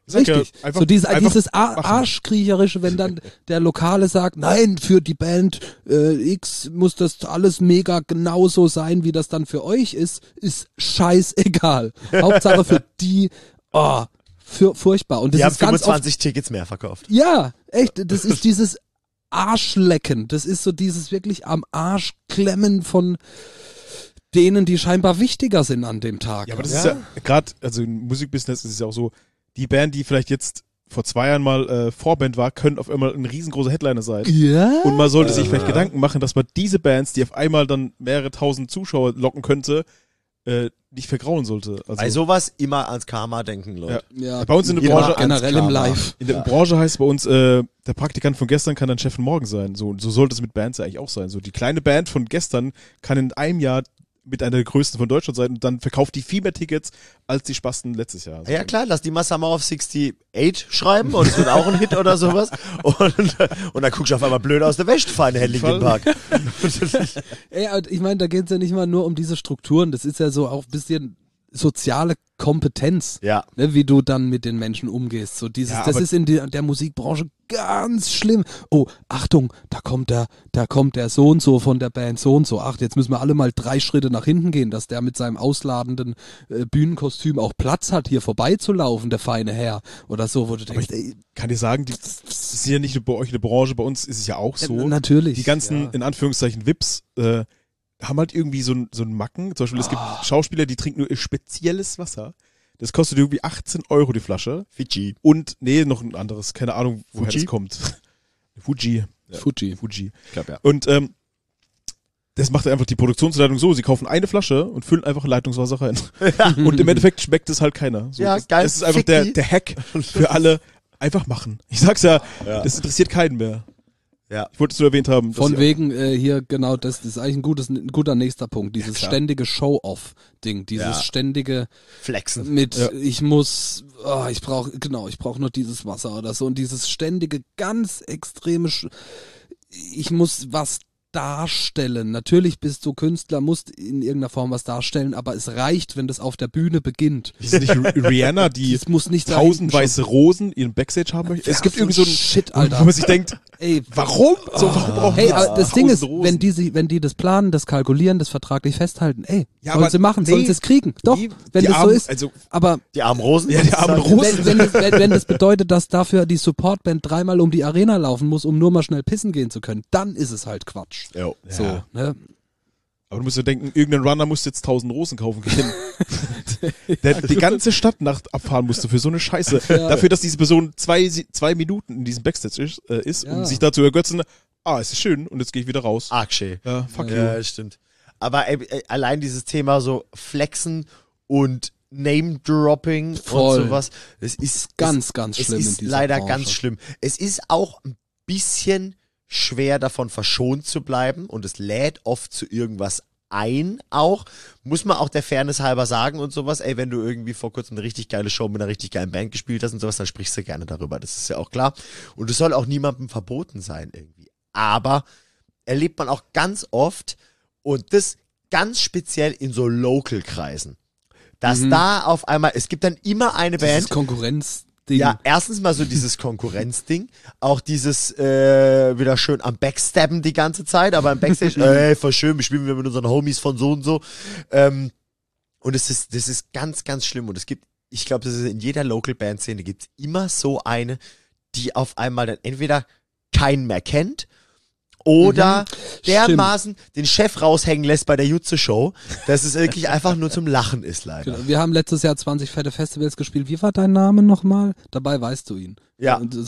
Sag ja, Richtig. einfach- So dieses einfach machen. Arschkriecherische, wenn dann der Lokale sagt, nein, für die Band X muss das alles mega genauso sein, wie das dann für euch ist scheißegal. Hauptsache für die, furchtbar. Und das Die haben ist ganz oft, 25 Tickets mehr verkauft. ja, echt, das ist dieses Arschlecken. Das ist so dieses wirklich am Arsch klemmen von denen, die scheinbar wichtiger sind an dem Tag. Ja, aber das ist ja gerade, also im Musikbusiness ist es ja auch so, die Band, die vielleicht jetzt vor 2 Jahren mal Vorband war, können auf einmal ein riesengroßer Headliner sein. Ja? Und man sollte sich vielleicht Gedanken machen, dass man diese Bands, die auf einmal dann mehrere tausend Zuschauer locken könnte, nicht vergraulen sollte. Also, Bei sowas immer ans Karma denken, Leute. Ja, Bei uns in der immer Branche generell im Live. in der Branche heißt es bei uns, der Praktikant von gestern kann dann Chef von morgen sein. So sollte es mit Bands ja eigentlich auch sein. So die kleine Band von gestern kann in einem Jahr mit einer der größten von Deutschland sein und dann verkauft die viel mehr Tickets als die Spasten letztes Jahr. Also Ja klar, lass die mal Summer of 68 schreiben und es wird auch ein Hit oder sowas. Und dann guckst du auf einmal blöd aus der Wäsche, feine Herr Linkin Park. Ey, ich meine, da geht es ja nicht mal nur um diese Strukturen, das ist ja so auch ein bisschen soziale Kompetenz, Ja. ne, wie du dann mit den Menschen umgehst. So dieses, Ja, das aber- ist in der Musikbranche ganz schlimm. Oh, Achtung, da kommt der so und so von der Band so und so. Ach, jetzt müssen wir alle mal 3 Schritte nach hinten gehen, dass der mit seinem ausladenden Bühnenkostüm auch Platz hat, hier vorbeizulaufen, der feine Herr oder so, wo du denkst, ey, kann dir sagen, das ist ja nicht nur bei euch eine Branche, bei uns ist es ja auch so. natürlich. Die ganzen, in Anführungszeichen, Vips, haben halt irgendwie so ein Macken. Zum Beispiel, es gibt Schauspieler, die trinken nur spezielles Wasser. Das kostet irgendwie 18 € die Flasche. Fidschi. Und, noch ein anderes. Keine Ahnung, woher Fuji? das kommt. Fuji. Ja, Fuji. Ich glaube ja. Und, das macht einfach die Produktionsleitung so. Sie kaufen eine Flasche und füllen einfach Leitungswasser rein. Und im Endeffekt schmeckt es halt keiner. So, Ja, geil. Das ist einfach Fick der die. Hack für alle. Einfach machen. Ich sag's ja, das interessiert keinen mehr. Ja. Ich wollte es nur erwähnt haben. dass Von sie- wegen hier genau das ist eigentlich ein guter nächster Punkt. Dieses klar. ständige Show-off-Ding, dieses Ja. ständige Flexen. mit Ja. ich brauche nur dieses Wasser oder so und dieses ständige ganz extreme ich muss was darstellen. Natürlich bist du Künstler, musst in irgendeiner Form was darstellen, aber es reicht, wenn das auf der Bühne beginnt. Ist es nicht Rihanna, die Es muss nicht da 1000 hinten schon- weiße Rosen ihren Backstage haben möchte? Es gibt so irgendwie so ein Shit, wo Alter. man sich denkt, Ey, warum? So, warum brauchen hey, wir aber das Ding 1000 ist, Rosen? wenn die das planen, das kalkulieren, das vertraglich festhalten, ey, Ja, sollen aber sie machen, nee, sollen sie es kriegen. Doch, die- wenn die das so armen- ist. also- Aber Die armen Rosen. Ja, die armen Rosen. wenn das bedeutet, dass dafür die Supportband 3-mal um die Arena laufen muss, um nur mal schnell pissen gehen zu können, dann ist es halt Quatsch. Jo. So, Ja. ne? Aber du musst ja denken, irgendein Runner muss jetzt 1000 Rosen kaufen gehen. Der die ganze Stadtnacht abfahren musste für so eine Scheiße. Dafür, dass diese Person 2 Minuten in diesem Backstage ist Ja. um sich da zu ergötzen, es ist schön und jetzt gehe ich wieder raus. Arg schön. Ja, fuck Ja, you. stimmt. Aber allein dieses Thema so Flexen und Name-Dropping Voll. und sowas, es ist Ganz, ganz schlimm Es in ist dieser leider Branche. ganz schlimm. Es ist auch ein bisschen schwer davon verschont zu bleiben und es lädt oft zu irgendwas ein auch. Muss man auch der Fairness halber sagen und sowas. Ey, wenn du irgendwie vor kurzem eine richtig geile Show mit einer richtig geilen Band gespielt hast und sowas, dann sprichst du gerne darüber. Das ist ja auch klar. Und es soll auch niemandem verboten sein irgendwie. Aber erlebt man auch ganz oft und das ganz speziell in so Local-Kreisen. Dass da auf einmal, es gibt dann immer eine Band, Dieses Konkurrenzding. ja, erstens mal so dieses Konkurrenzding, auch dieses wieder schön am Backstabben die ganze Zeit, aber im Backstage, voll schön, wir spielen wir mit unseren Homies von so und so. Und das ist ganz, ganz schlimm. Und es gibt, ich glaube, das ist in jeder Local-Band-Szene gibt es immer so eine, die auf einmal dann entweder keinen mehr kennt oder dermaßen den Chef raushängen lässt bei der Jutze-Show, dass es wirklich einfach nur zum Lachen ist, leider. Genau. Wir haben letztes Jahr 20 fette Festivals gespielt. Wie war dein Name nochmal? Dabei weißt du ihn. Ja. Und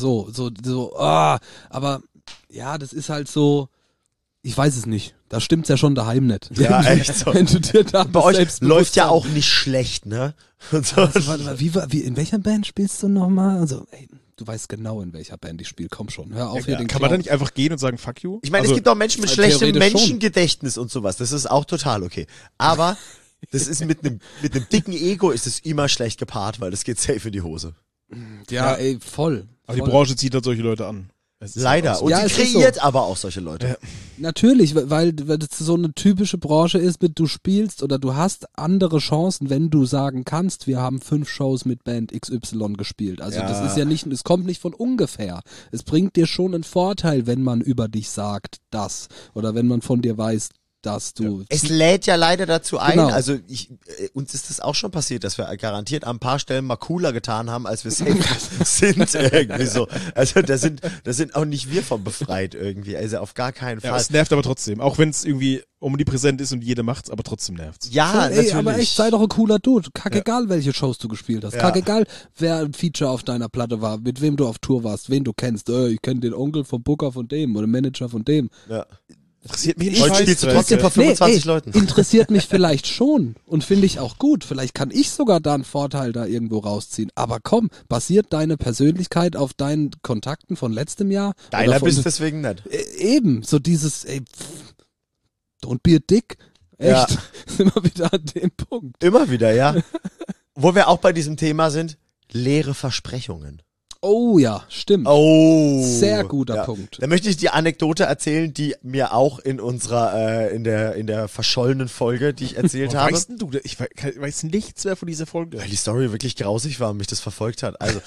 aber ja, das ist halt so, ich weiß es nicht. Da stimmt's ja schon daheim nicht. Ja, echt so. Wenn du dir da Bei euch Selbstbewusstsein- läuft ja auch nicht schlecht, ne? Und so. Also, warte mal, in welcher Band spielst du nochmal? Also, ey, du weißt genau, in welcher Band ich spiele. Komm schon, hör auf hier den Kann man da Clown. nicht einfach gehen und sagen, fuck you? Ich meine, Also, es gibt auch Menschen mit theoretisch schlechtem schon. Menschengedächtnis und sowas. Das ist auch total okay. Aber das ist mit einem dicken Ego ist es immer schlecht gepaart, weil das geht safe in die Hose. Ja, ey, voll. aber die voll. Branche zieht halt solche Leute an. Es ist Leider. auch so. Und Ja, sie es ist kreiert aber auch solche Leute. Ja. Natürlich, weil das so eine typische Branche ist, mit du spielst oder du hast andere Chancen, wenn du sagen kannst, wir haben 5 Shows mit Band XY gespielt. Also das ist ja nicht, es kommt nicht von ungefähr. Es bringt dir schon einen Vorteil, wenn man über dich sagt, das. Oder wenn man von dir weiß, dass du... Es lädt ja leider dazu ein, Genau. also uns ist das auch schon passiert, dass wir garantiert an ein paar Stellen mal cooler getan haben, als wir sind irgendwie so. Also da sind auch nicht wir von befreit irgendwie, also auf gar keinen Ja, Fall. es nervt aber trotzdem. Auch wenn es irgendwie omnipräsent ist und jeder macht's, aber trotzdem nervt's. Ja, Ey, natürlich. aber echt, sei doch ein cooler Dude. Kackegal, welche Shows du gespielt hast. Ja. Kackegal, wer ein Feature auf deiner Platte war, mit wem du auf Tour warst, wen du kennst. Ich kenne den Onkel vom Booker von dem oder Manager von dem. Ja. Interessiert mich Heute spielst du trotzdem vor 25 Leuten. Interessiert mich vielleicht schon und finde ich auch gut. Vielleicht kann ich sogar da einen Vorteil da irgendwo rausziehen. Aber komm, basiert deine Persönlichkeit auf deinen Kontakten von letztem Jahr? Deiner Oder von- bist deswegen nicht. Eben, so dieses, don't be a dick. Echt, Ja. sind wir wieder an dem Punkt. Immer wieder, ja. Wo wir auch bei diesem Thema sind, leere Versprechungen. Oh ja, stimmt. Oh. Sehr guter ja. Punkt. Da möchte ich die Anekdote erzählen, die mir auch in unserer, in der verschollenen Folge, die ich erzählt habe. Weißt denn du, ich weiß nichts mehr von dieser Folge. Weil die Story wirklich grausig war und mich das verfolgt hat. Also,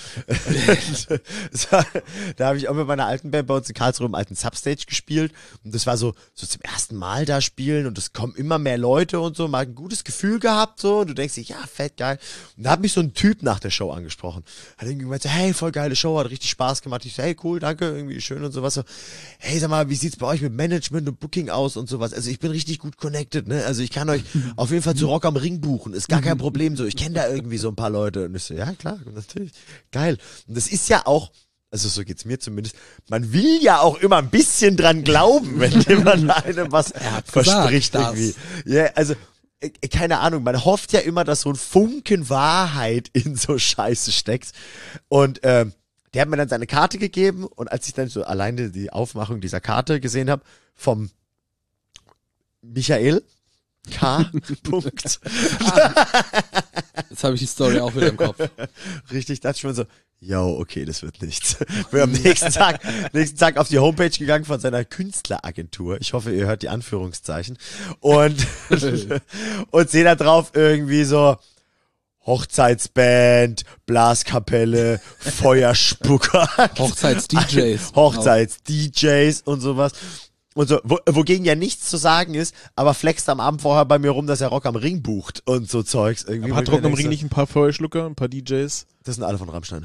da habe ich auch mit meiner alten Band bei uns in Karlsruhe im alten Substage gespielt. Und das war so zum ersten Mal da spielen und es kommen immer mehr Leute und so. Mal ein gutes Gefühl gehabt so. Und du denkst dir, ja, fett geil. Und da hat mich so ein Typ nach der Show angesprochen. Hat irgendwie gemeint, so, hey, voll geile Show, hat richtig Spaß gemacht. Ich so, hey, cool, danke, irgendwie schön und sowas. So, hey, sag mal, wie sieht's bei euch mit Management und Booking aus und sowas? Also ich bin richtig gut connected, ne? Also ich kann euch auf jeden Fall zu Rock am Ring buchen. Ist gar kein Problem so. Ich kenne da irgendwie so ein paar Leute. Und ich so, ja klar, natürlich. Geil. Und das ist ja auch, also so geht's mir zumindest, man will ja auch immer ein bisschen dran glauben, wenn jemand einem was verspricht gesagt, irgendwie. Ja, also keine Ahnung, man hofft ja immer, dass so ein Funken Wahrheit in so Scheiße steckt. Und der hat mir dann seine Karte gegeben und als ich dann so alleine die Aufmachung dieser Karte gesehen habe, vom Michael K. Punkt. Jetzt habe ich die Story auch wieder im Kopf. Richtig, dachte ich mir so, yo, okay, das wird nichts. Bin am nächsten Tag auf die Homepage gegangen von seiner Künstleragentur. Ich hoffe, ihr hört die Anführungszeichen. Und sehe da drauf irgendwie so Hochzeitsband, Blaskapelle, Feuerspucker. Hochzeits-DJs. Hochzeits-DJs und sowas. Und so, wogegen ja nichts zu sagen ist, aber flext am Abend vorher bei mir rum, dass er Rock am Ring bucht und so Zeugs. Irgendwie Aber hat Rock am Ring nicht ein paar Feuerschlucker, ein paar DJs? Das sind alle von Rammstein.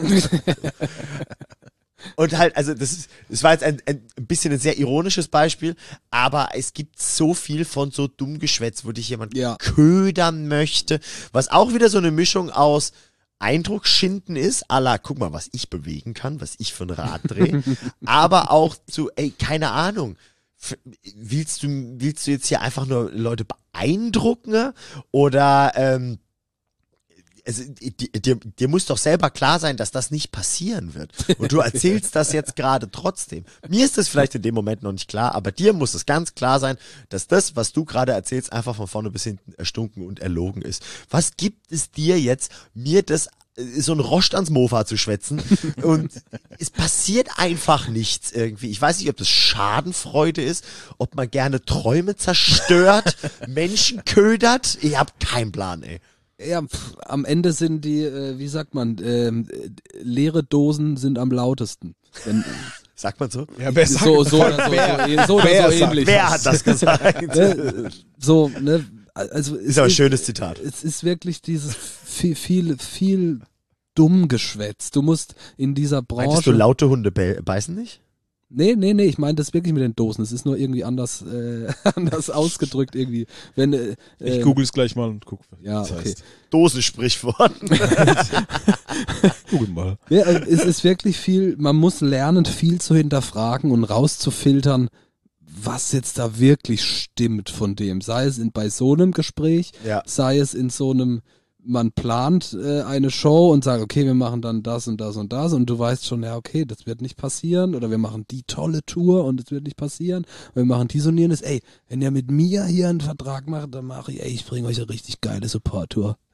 Und halt, also es war jetzt ein bisschen ein sehr ironisches Beispiel, aber es gibt so viel von so Dummgeschwätz, wo dich jemand ködern möchte, was auch wieder so eine Mischung aus Eindrucksschinden ist, à la, guck mal, was ich bewegen kann, was ich für ein Rad drehe, aber auch zu, ey, keine Ahnung, willst du jetzt hier einfach nur Leute beeindrucken oder, also, dir muss doch selber klar sein, dass das nicht passieren wird. Und du erzählst das jetzt gerade trotzdem. Mir ist das vielleicht in dem Moment noch nicht klar, aber dir muss es ganz klar sein, dass das, was du gerade erzählst, einfach von vorne bis hinten erstunken und erlogen ist. Was gibt es dir jetzt, mir das so ein Rost ans Mofa zu schwätzen und es passiert einfach nichts irgendwie. Ich weiß nicht, ob das Schadenfreude ist, ob man gerne Träume zerstört, Menschen ködert. Ich hab keinen Plan, ey. Ja, am Ende sind die, wie sagt man, leere Dosen sind am lautesten. Wenn, Sagt man so? Ja, wer sagt so ähnlich. Wer hat das gesagt? So, ne, also Ist aber ein schönes Zitat. Es ist wirklich dieses viel Dummgeschwätz. Du musst in dieser Branche... Meintest du, laute Hunde beißen nicht? Nee, ich meine das wirklich mit den Dosen. Es ist nur irgendwie anders ausgedrückt irgendwie. Wenn Ich google es gleich mal und guck, ja, was das okay. heißt. Dosensprichwort. Google mal. Ja, es ist wirklich viel, man muss lernen, viel zu hinterfragen und rauszufiltern, was jetzt da wirklich stimmt von dem. Sei es bei so einem Gespräch, Ja. sei es in so einem, man plant eine Show und sagt, okay, wir machen dann das und das und das und du weißt schon, ja, okay, das wird nicht passieren oder wir machen die tolle Tour und das wird nicht passieren und wir machen dies und jenes. Ey, wenn ihr mit mir hier einen Vertrag macht, dann mache ich, ich bringe euch eine richtig geile Support-Tour.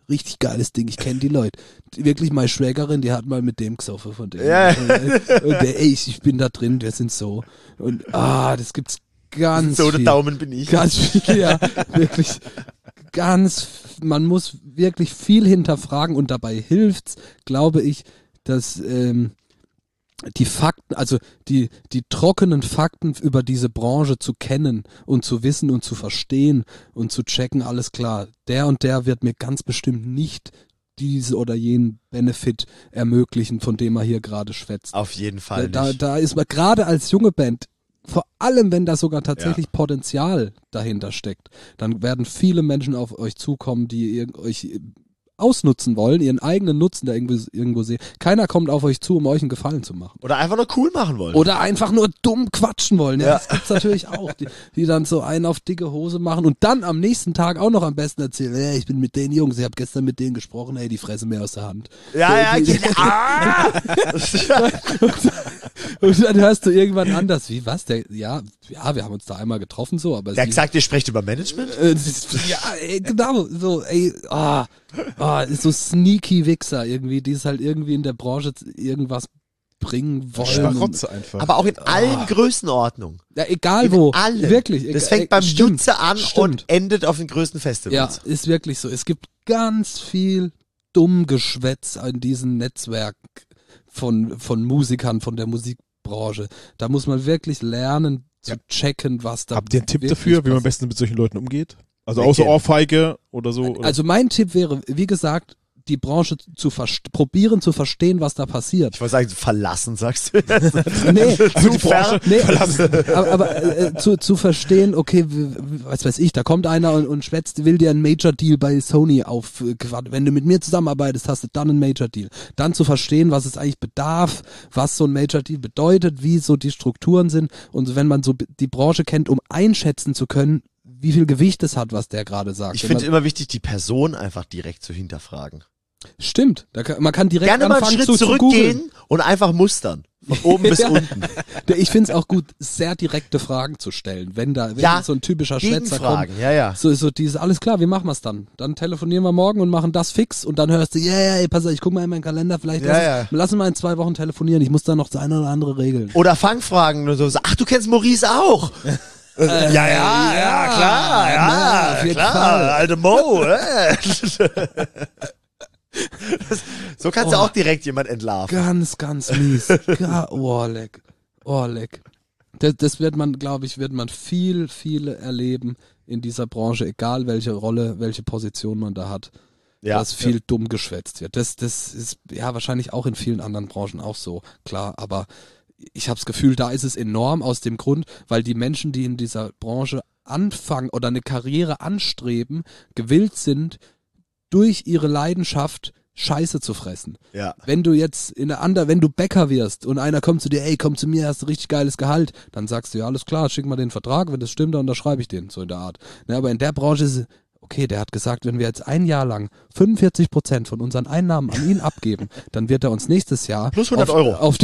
richtig geiles Ding, ich kenne die Leute. Wirklich, meine Schwägerin, die hat mal mit dem gesoffen von dem. Ja. Und ich bin da drin, wir sind so. Und das gibt's ganz So, der viel. Daumen bin ich. Ganz viel, ja, wirklich man muss wirklich viel hinterfragen und dabei hilft's, glaube ich, dass die Fakten, also die trockenen Fakten über diese Branche zu kennen und zu wissen und zu verstehen und zu checken, alles klar, der und der wird mir ganz bestimmt nicht diese oder jenen Benefit ermöglichen, von dem er hier gerade schwätzt. Auf jeden Fall Da ist man gerade als junge Band, vor allem wenn da sogar tatsächlich Potenzial dahinter steckt, dann werden viele Menschen auf euch zukommen, die euch ausnutzen wollen, ihren eigenen Nutzen da irgendwo sehen. Keiner kommt auf euch zu, um euch einen Gefallen zu machen. Oder einfach nur cool machen wollen. Oder einfach nur dumm quatschen wollen. Ja, das gibt's natürlich auch. Die dann so einen auf dicke Hose machen und dann am nächsten Tag auch noch am besten erzählen, hey, ich bin mit den Jungs, ich habe gestern mit denen gesprochen, hey, die fressen mir aus der Hand. Und dann hörst du irgendwann anders, wie, was? Ja, wir haben uns da einmal getroffen, so, aber Der hat gesagt, ihr sprecht über Management? ja, ey, genau, so, ey, so sneaky Wichser irgendwie, die es halt irgendwie in der Branche irgendwas bringen wollen. Schmarotze einfach. Aber auch in allen Größenordnungen. Ja, egal In wo. allen. Wirklich. Das fängt beim Jutze an und Stimmt. endet auf den größten Ja, Festivals. ist wirklich so. Es gibt ganz viel Dummgeschwätz in diesem Netzwerk von Musikern, von der Musikbranche. Da muss man wirklich lernen zu checken, was da Habt ihr einen Tipp wirklich dafür, wie man am passiert? besten mit solchen Leuten umgeht? Also Weggehen. außer Ohrfeige oder so? Oder? Also mein Tipp wäre, wie gesagt, die Branche probieren zu verstehen, was da passiert. Ich wollte sagen, verlassen, sagst du. Nee, Also die Branche verlassen. aber zu verstehen, okay, was weiß ich, da kommt einer und schwätzt, will dir einen Major-Deal bei Sony wenn du mit mir zusammenarbeitest, hast du dann einen Major-Deal. Dann zu verstehen, was es eigentlich bedarf, was so ein Major-Deal bedeutet, wie so die Strukturen sind und wenn man so die Branche kennt, um einschätzen zu können, wie viel Gewicht es hat, was der gerade sagt. Ich finde immer wichtig, die Person einfach direkt zu hinterfragen. Stimmt, man kann direkt Gerne mal einen anfangen Schritt zu googeln. zurückgehen und einfach mustern. Von oben bis Ja. unten. Ich finde es auch gut, sehr direkte Fragen zu stellen, wenn so ein typischer Schwätzer kommt. Gegenfragen, ja. So diese, alles klar, wie machen wir's dann? Dann telefonieren wir morgen und machen das fix und dann hörst du, ey, pass auf, ich guck mal in meinen Kalender, vielleicht lassen wir in 2 Wochen telefonieren, ich muss da noch das eine oder andere regeln. Oder Fangfragen oder so. Ach, du kennst Maurice auch. Klar, na, auf jeden Fall. alte Mo. So kannst du auch direkt jemand entlarven. Ganz, ganz mies. Leck. Das wird man, glaube ich, viel erleben in dieser Branche, egal welche Rolle, welche Position man da hat. Dass viel dumm geschwätzt wird. Das ist ja wahrscheinlich auch in vielen anderen Branchen auch so, klar, aber ich habe das Gefühl, da ist es enorm aus dem Grund, weil die Menschen, die in dieser Branche anfangen oder eine Karriere anstreben, gewillt sind, durch ihre Leidenschaft Scheiße zu fressen. Ja. Wenn du jetzt wenn du Bäcker wirst und einer kommt zu dir, ey, komm zu mir, hast du richtig geiles Gehalt, dann sagst du, ja, alles klar, schick mal den Vertrag, wenn das stimmt, dann unterschreibe ich den, so in der Art. Ne, aber in der Branche ist okay, der hat gesagt, wenn wir jetzt ein Jahr lang 45% von unseren Einnahmen an ihn abgeben, dann wird er uns nächstes Jahr Plus 100 Euro. auf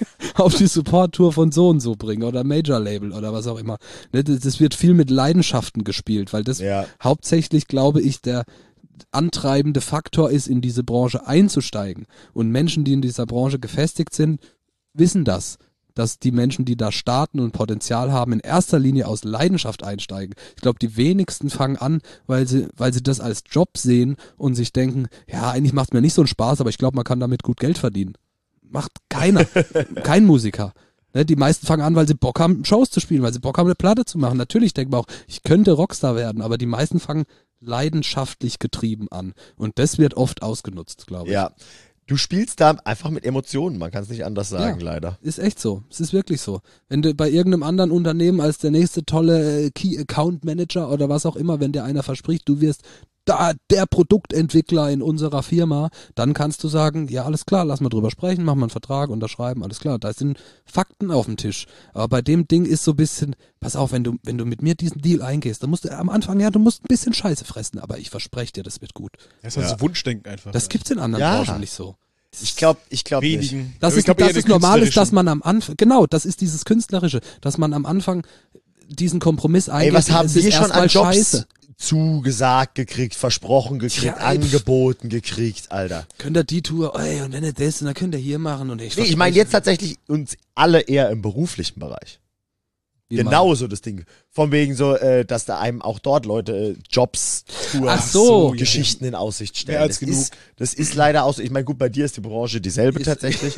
die Support-Tour von so und so bringen oder Major-Label oder was auch immer. Ne, das wird viel mit Leidenschaften gespielt, weil das hauptsächlich, glaube ich, der antreibende Faktor ist, in diese Branche einzusteigen. Und Menschen, die in dieser Branche gefestigt sind, wissen das, dass die Menschen, die da starten und Potenzial haben, in erster Linie aus Leidenschaft einsteigen. Ich glaube, die wenigsten fangen an, weil sie das als Job sehen und sich denken, ja, eigentlich macht es mir nicht so einen Spaß, aber ich glaube, man kann damit gut Geld verdienen. Macht keiner. Kein Musiker. Ne, die meisten fangen an, weil sie Bock haben, Shows zu spielen, weil sie Bock haben, eine Platte zu machen. Natürlich denkt man auch, ich könnte Rockstar werden, aber die meisten fangen leidenschaftlich getrieben an. Und das wird oft ausgenutzt, glaube ich. Ja. Du spielst da einfach mit Emotionen, man kann es nicht anders sagen, leider. Ist echt so. Es ist wirklich so. Wenn du bei irgendeinem anderen Unternehmen als der nächste tolle Key Account Manager oder was auch immer, wenn dir einer verspricht, du wirst da der Produktentwickler in unserer Firma, dann kannst du sagen, ja, alles klar, lass mal drüber sprechen, machen wir einen Vertrag, unterschreiben, alles klar, da sind Fakten auf dem Tisch. Aber bei dem Ding ist so ein bisschen, pass auf, wenn du mit mir diesen Deal eingehst, dann musst du am Anfang, du musst ein bisschen Scheiße fressen, aber ich verspreche dir, das wird gut. Das ist halt so Wunschdenken einfach. Das gibt's in anderen Branchen nicht so. Ich glaube nicht. Wenigen. Das ist normal ist, dass man am Anfang, genau, das ist dieses Künstlerische, dass man am Anfang diesen Kompromiss eingeht. Ey, was haben es ist wir schon an erstmal Jobs Scheiße. zugesagt gekriegt, versprochen gekriegt, Ja, angeboten gekriegt, Alter. Könnt ihr die Tour, ey, und wenn ihr das, und dann könnt ihr hier machen und ich Nee, ich meine jetzt tatsächlich uns alle eher im beruflichen Bereich. Genauso das Ding. Von wegen so, dass da einem auch dort Leute Jobs, Tours, Ach so. Geschichten in Aussicht stellen. Mehr als genug. Das ist leider auch so. Ich meine, gut, bei dir ist die Branche dieselbe tatsächlich.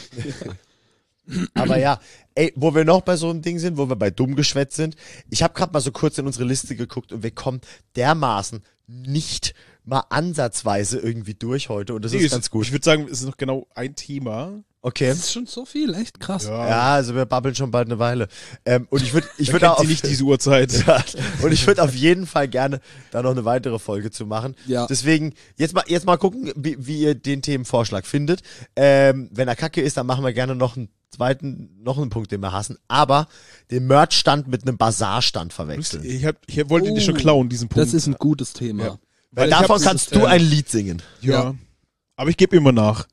Aber ja, ey, wo wir noch bei so einem Ding sind, wo wir bei Dummgeschwätz sind, ich habe gerade mal so kurz in unsere Liste geguckt und wir kommen dermaßen nicht mal ansatzweise irgendwie durch heute und das ist ganz gut. Ich würde sagen, es ist noch genau ein Thema. Okay. Das ist schon so viel, echt krass. Ja, also wir babbeln schon bald eine Weile. Und ich würde Kennt auch sie nicht diese Uhrzeit. ja, und ich würde auf jeden Fall gerne da noch eine weitere Folge zu machen. Ja. Deswegen jetzt mal gucken, wie ihr den Themenvorschlag findet. Wenn er kacke ist, dann machen wir gerne noch einen Punkt, den wir hassen. Aber den Merch-Stand mit einem Bazar-Stand verwechseln. Ich wollte dich schon klauen, diesen Punkt. Das ist ein gutes Thema. Ja. Weil ich davon hab- kannst du ein Lied singen. Ja. Aber ich gebe immer nach.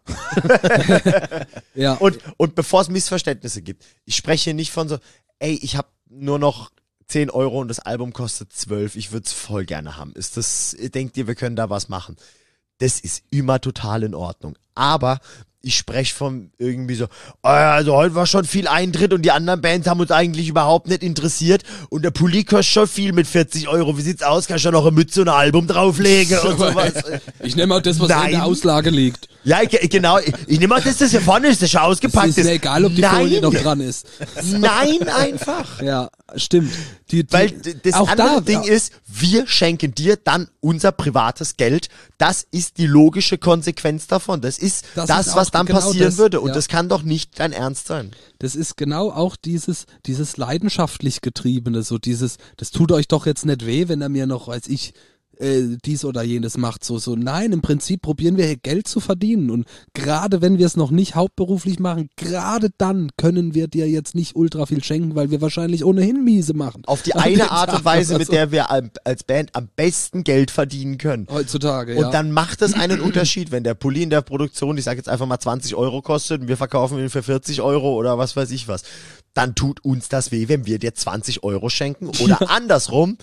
Ja. Und bevor es Missverständnisse gibt, ich spreche hier nicht von so, ey, ich habe nur noch 10 Euro und das Album kostet 12, ich würde es voll gerne haben. Denkt ihr, wir können da was machen? Das ist immer total in Ordnung. Aber ich spreche von irgendwie so, also heute war schon viel Eintritt und die anderen Bands haben uns eigentlich überhaupt nicht interessiert und der Pulli kostet schon viel mit 40 Euro. Wie sieht's aus? Kannst du noch eine Mütze und ein Album drauflegen und sowas? Ich nehme auch das, was in Nein. der Auslage liegt. Ja, genau. Ich nehme mal das hier vorne ist, das schon ausgepackt Es ist mir egal, ob die Folie noch dran ist. Nein, einfach. Ja, stimmt. Weil das auch andere da, Ding ist, wir schenken dir dann unser privates Geld. Das ist die logische Konsequenz davon. Das ist das ist was auch dann genau passieren das, würde. Und ja. das kann doch nicht dein Ernst sein. Das ist genau auch dieses leidenschaftlich getriebene, so dieses, das tut euch doch jetzt nicht weh, wenn er mir noch, weiß ich, dies oder jenes macht. So, nein, im Prinzip probieren wir hier Geld zu verdienen. Und gerade wenn wir es noch nicht hauptberuflich machen, gerade dann können wir dir jetzt nicht ultra viel schenken, weil wir wahrscheinlich ohnehin miese machen. Auf die An eine dem Art Tag und Weise, oder mit so. der wir als Band am besten Geld verdienen können. Heutzutage, Und ja. dann macht es einen Unterschied, wenn der Pulli in der Produktion, ich sage jetzt einfach mal 20 Euro kostet und wir verkaufen ihn für 40 Euro oder was weiß ich was. Dann tut uns das weh, wenn wir dir 20 Euro schenken oder andersrum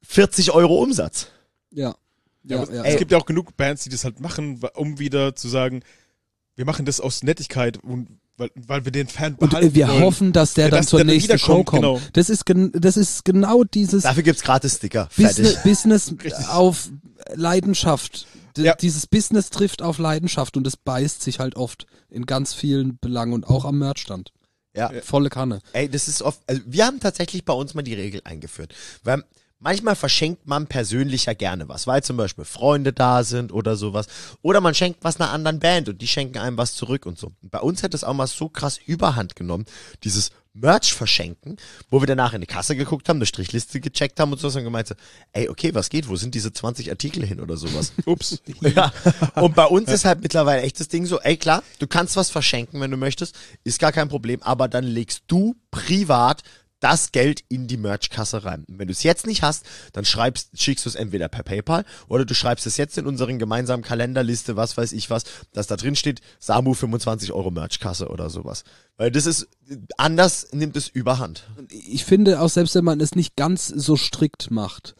40 Euro Umsatz. Ja. Ja, aber ja. es gibt ja auch genug Bands, die das halt machen, um wieder zu sagen, wir machen das aus Nettigkeit und weil wir den Fan Und behalten wir wollen. hoffen, dass der Ja, dann dass zur der dann nächsten Show wiederkommt, kommt. genau. Das ist genau dieses Dafür gibt's gratis Sticker. Fertig. Business auf Leidenschaft. Ja. Dieses Business trifft auf Leidenschaft und das beißt sich halt oft in ganz vielen Belangen und auch am Merchstand. Ja. Volle Kanne. Ey, das ist oft, also wir haben tatsächlich bei uns mal die Regel eingeführt, weil manchmal verschenkt man persönlich ja gerne was, weil zum Beispiel Freunde da sind oder sowas. Oder man schenkt was einer anderen Band und die schenken einem was zurück und so. Und bei uns hat es auch mal so krass überhand genommen, dieses Merch verschenken, wo wir danach in die Kasse geguckt haben, eine Strichliste gecheckt haben und so und gemeint so, ey, okay, was geht, wo sind diese 20 Artikel hin oder sowas? Ups. Ja. Und bei uns ist halt mittlerweile echt das Ding so, ey klar, du kannst was verschenken, wenn du möchtest, ist gar kein Problem, aber dann legst du privat das Geld in die Merchkasse rein. Und wenn du es jetzt nicht hast, dann schickst du es entweder per PayPal oder du schreibst es jetzt in unseren gemeinsamen Kalenderliste, was weiß ich was, dass da drin steht, Samu 25 Euro Merchkasse oder sowas. Weil das ist, anders nimmt es überhand. Ich finde auch, selbst wenn man es nicht ganz so strikt macht,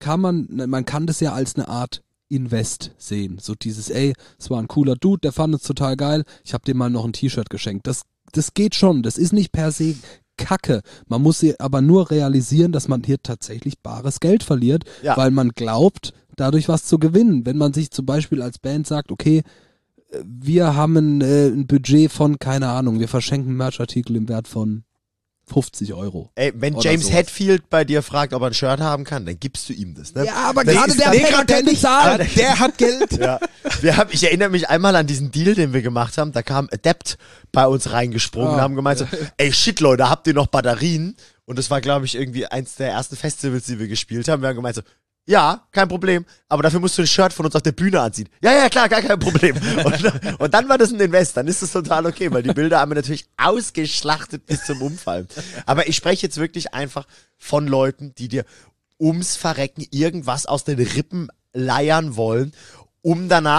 man kann das ja als eine Art Invest sehen. So dieses, ey, es war ein cooler Dude, der fand es total geil, ich habe dir mal noch ein T-Shirt geschenkt. Das geht schon, das ist nicht per se Kacke. Man muss sie aber nur realisieren, dass man hier tatsächlich bares Geld verliert, Ja. weil man glaubt, dadurch was zu gewinnen. Wenn man sich zum Beispiel als Band sagt, okay, wir haben ein Budget von, keine Ahnung, wir verschenken Merchartikel im Wert von 50 Euro. Ey, wenn Oder James sowas. Hetfield bei dir fragt, ob er ein Shirt haben kann, dann gibst du ihm das, ne? Ja, aber Das gerade ist der dann- Penner, der nicht zahlt. Der hat Geld. Ja, ich erinnere mich einmal an diesen Deal, den wir gemacht haben. Da kam Adept bei uns reingesprungen und haben gemeint so, ey shit Leute, habt ihr noch Batterien? Und das war, glaube ich, irgendwie eins der ersten Festivals, die wir gespielt haben. Wir haben gemeint so, ja, kein Problem, aber dafür musst du ein Shirt von uns auf der Bühne anziehen. Ja, klar, gar kein Problem. Und dann war das ein Invest, dann ist das total okay, weil die Bilder haben wir natürlich ausgeschlachtet bis zum Umfallen. Aber ich spreche jetzt wirklich einfach von Leuten, die dir ums Verrecken irgendwas aus den Rippen leiern wollen, um danach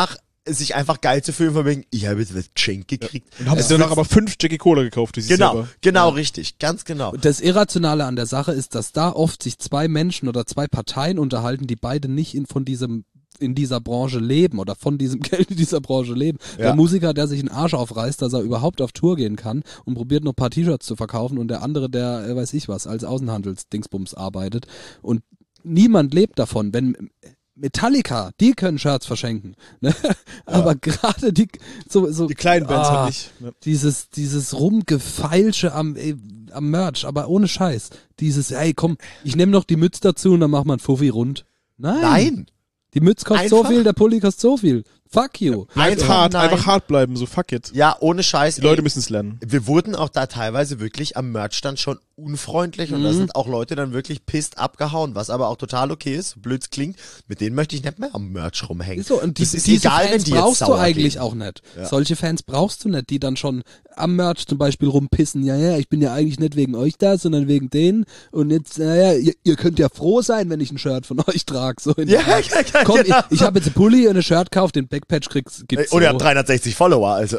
sich einfach geil zu fühlen, von wegen, ich habe jetzt was geschenkt gekriegt. Und haben sich danach aber 5 Jackie Cola gekauft, die sich selber. Genau, richtig, ganz genau. Und das Irrationale an der Sache ist, dass da oft sich 2 Menschen oder 2 Parteien unterhalten, die beide nicht in dieser Branche leben oder von diesem Geld in dieser Branche leben. Ja. Der Musiker, der sich einen Arsch aufreißt, dass er überhaupt auf Tour gehen kann und probiert noch ein paar T-Shirts zu verkaufen und der andere, der, weiß ich was, als Außenhandelsdingsbums arbeitet und niemand lebt davon, wenn Metallica, die können Shirts verschenken, ne? Aber gerade die so Die kleinen Bands halt nicht. Ja. dieses Rumgefeilsche am Merch, aber ohne Scheiß. Dieses, hey komm, ich nehme noch die Mütze dazu und dann machen wir ein Fuffi rund. Nein. Die Mütze kostet so Einfach- viel, der Pulli kostet so viel. Fuck you. Bleibt hart, einfach hart bleiben, so fuck it. Ja, ohne Scheiß. Die Leute müssen es lernen. Wir wurden auch da teilweise wirklich am Merchstand schon unfreundlich und da sind auch Leute dann wirklich pisst abgehauen, was aber auch total okay ist, blöd klingt. Mit denen möchte ich nicht mehr am Merch rumhängen. So, und das ist diese egal, Fans wenn die jetzt brauchst du sauer eigentlich gehen. auch nicht. Ja. Solche Fans brauchst du nicht, die dann schon am Merch zum Beispiel rumpissen. Ja, ich bin ja eigentlich nicht wegen euch da, sondern wegen denen. Und jetzt, ihr könnt ja froh sein, wenn ich ein Shirt von euch trage. So in Ja, der Art. ja, Komm, genau. ich habe jetzt ein Pulli und ein Shirt gekauft, den Backpatch gibt's Und ihr so. habt 360 Follower, also.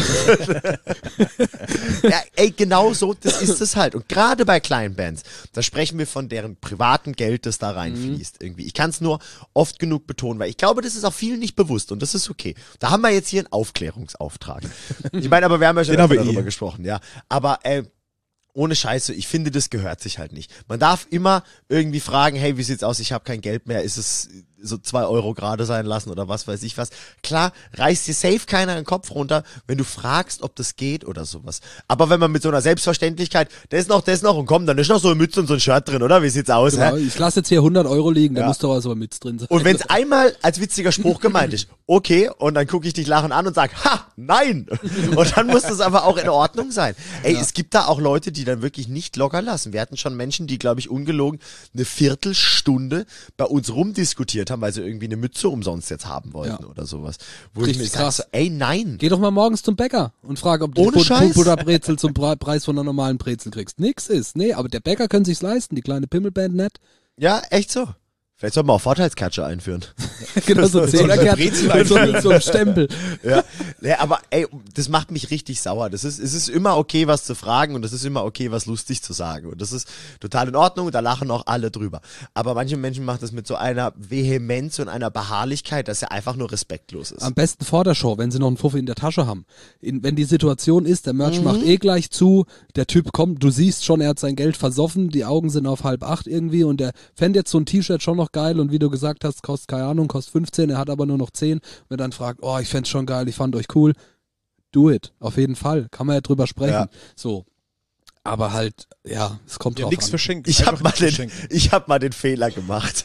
Ja, ey, genau so, das ist es halt. Und gerade bei kleinen Bands, da sprechen wir von deren privaten Geld, das da reinfließt irgendwie. Ich kann es nur oft genug betonen, weil ich glaube, das ist auch vielen nicht bewusst und das ist okay. Da haben wir jetzt hier einen Aufklärungsauftrag. Ich meine, aber wir haben ja schon Den haben wir darüber eh. gesprochen, ja. Aber ohne Scheiße, ich finde, das gehört sich halt nicht. Man darf immer irgendwie fragen, hey, wie sieht's aus, ich habe kein Geld mehr, ist es so 2 Euro gerade sein lassen oder was weiß ich was. Klar, reißt dir safe keiner den Kopf runter, wenn du fragst, ob das geht oder sowas. Aber wenn man mit so einer Selbstverständlichkeit, das noch und komm, dann ist noch so eine Mütze und so ein Shirt drin, oder? Wie sieht's aus? Genau, Hä? ich lasse jetzt hier 100 Euro liegen, da Ja. muss doch also mit drin sein. Und wenn es einmal als witziger Spruch gemeint ist, okay, und dann gucke ich dich lachen an und sag, ha, nein! Und dann muss das aber auch in Ordnung sein. Ey, es gibt da auch Leute, die dann wirklich nicht locker lassen. Wir hatten schon Menschen, die, glaube ich, ungelogen eine Viertelstunde bei uns rumdiskutiert haben, weil sie irgendwie eine Mütze umsonst jetzt haben wollten Ja. oder sowas. Wo ich Richtig mir sag, krass. so, ey, nein. Geh doch mal morgens zum Bäcker und frag, ob du Ohne Scheiß. Butterbrezel zum Preis von einer normalen Brezel kriegst. Nix ist. Nee, aber der Bäcker kann sich's leisten, die kleine Pimmelband nicht. Ja, echt so. Vielleicht sollten wir auch Vorteilscatcher einführen. Genau, so eine 10er Brezel mit so einem Stempel. Ja, aber ey, das macht mich richtig sauer. Es ist immer okay, was zu fragen und es ist immer okay, was lustig zu sagen. Und das ist total in Ordnung und da lachen auch alle drüber. Aber manche Menschen machen das mit so einer Vehemenz und einer Beharrlichkeit, dass er einfach nur respektlos ist. Am besten vor der Show, wenn sie noch einen Fuffi in der Tasche haben. Wenn die Situation ist, der Merch macht eh gleich zu, der Typ kommt, du siehst schon, er hat sein Geld versoffen, die Augen sind auf 7:30 irgendwie und der fände jetzt so ein T-Shirt schon noch geil und wie du gesagt hast, kostet, keine Ahnung, kostet 15, er hat aber nur noch 10 und er dann fragt, oh, ich fänd's schon geil, ich fand euch cool. Do it, auf jeden Fall, kann man ja drüber sprechen. Ja. So. Aber halt, ja, es kommt Ja, drauf nichts an. verschenkt. Ich habe Einfach mal, nichts verschenken. hab mal den Fehler gemacht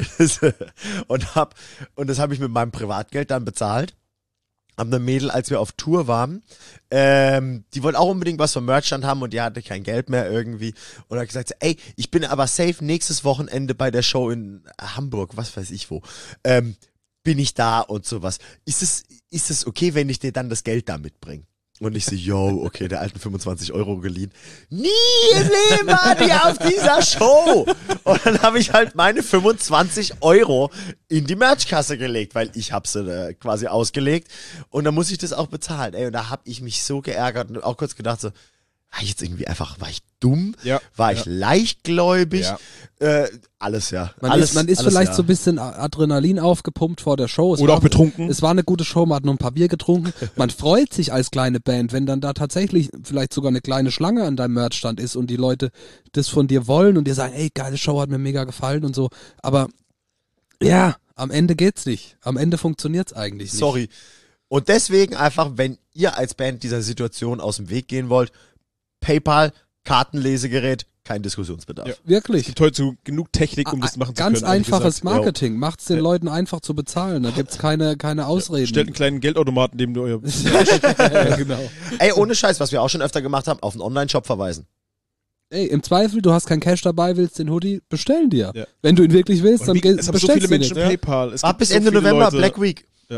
und das habe ich mit meinem Privatgeld dann bezahlt. Haben eine Mädel, als wir auf Tour waren, die wollte auch unbedingt was vom Merchstand haben und die hatte kein Geld mehr irgendwie und hat gesagt, so, ey, ich bin aber safe nächstes Wochenende bei der Show in Hamburg, was weiß ich wo, bin ich da und sowas. Ist es okay, wenn ich dir dann das Geld da mitbringe? Und ich so, yo, okay, der alten 25 Euro geliehen. Nie im Leben war die auf dieser Show. Und dann habe ich halt meine 25 Euro in die Merchkasse gelegt, weil ich habe sie quasi ausgelegt. Und dann muss ich das auch bezahlen. Ey, und da habe ich mich so geärgert und auch kurz gedacht so, war ich jetzt irgendwie einfach, war ich dumm? Ja, War ich leichtgläubig? Ja. Alles, ja. Man alles, ist alles, vielleicht ja. so ein bisschen Adrenalin aufgepumpt vor der Show. Oder auch betrunken. Es war eine gute Show, man hat noch ein paar Bier getrunken. Man freut sich als kleine Band, wenn dann da tatsächlich vielleicht sogar eine kleine Schlange an deinem Merchstand ist und die Leute das von dir wollen und dir sagen, ey, geile Show, hat mir mega gefallen und so. Aber ja, am Ende geht's nicht. Am Ende funktioniert's eigentlich nicht. Sorry. Und deswegen einfach, wenn ihr als Band dieser Situation aus dem Weg gehen wollt, PayPal, Kartenlesegerät, kein Diskussionsbedarf. Ja. Es Wirklich. gibt heute so genug Technik, um das machen zu Ganz können. ehrlich einfaches gesagt. Marketing. Macht's den Leuten einfach zu bezahlen. Da gibt's keine Ausreden. Stellt einen kleinen Geldautomaten neben euer. Ja, genau. Ey, ohne Scheiß, was wir auch schon öfter gemacht haben, auf einen Online-Shop verweisen. Ey, im Zweifel, du hast kein Cash dabei, willst den Hoodie, bestellen dir. Ja. Wenn du ihn wirklich willst, dann Es haben so viele bestellst du Menschen ihn. PayPal. Es Ab gibt bis so Ende viele November, Leute. Black Week. Ja.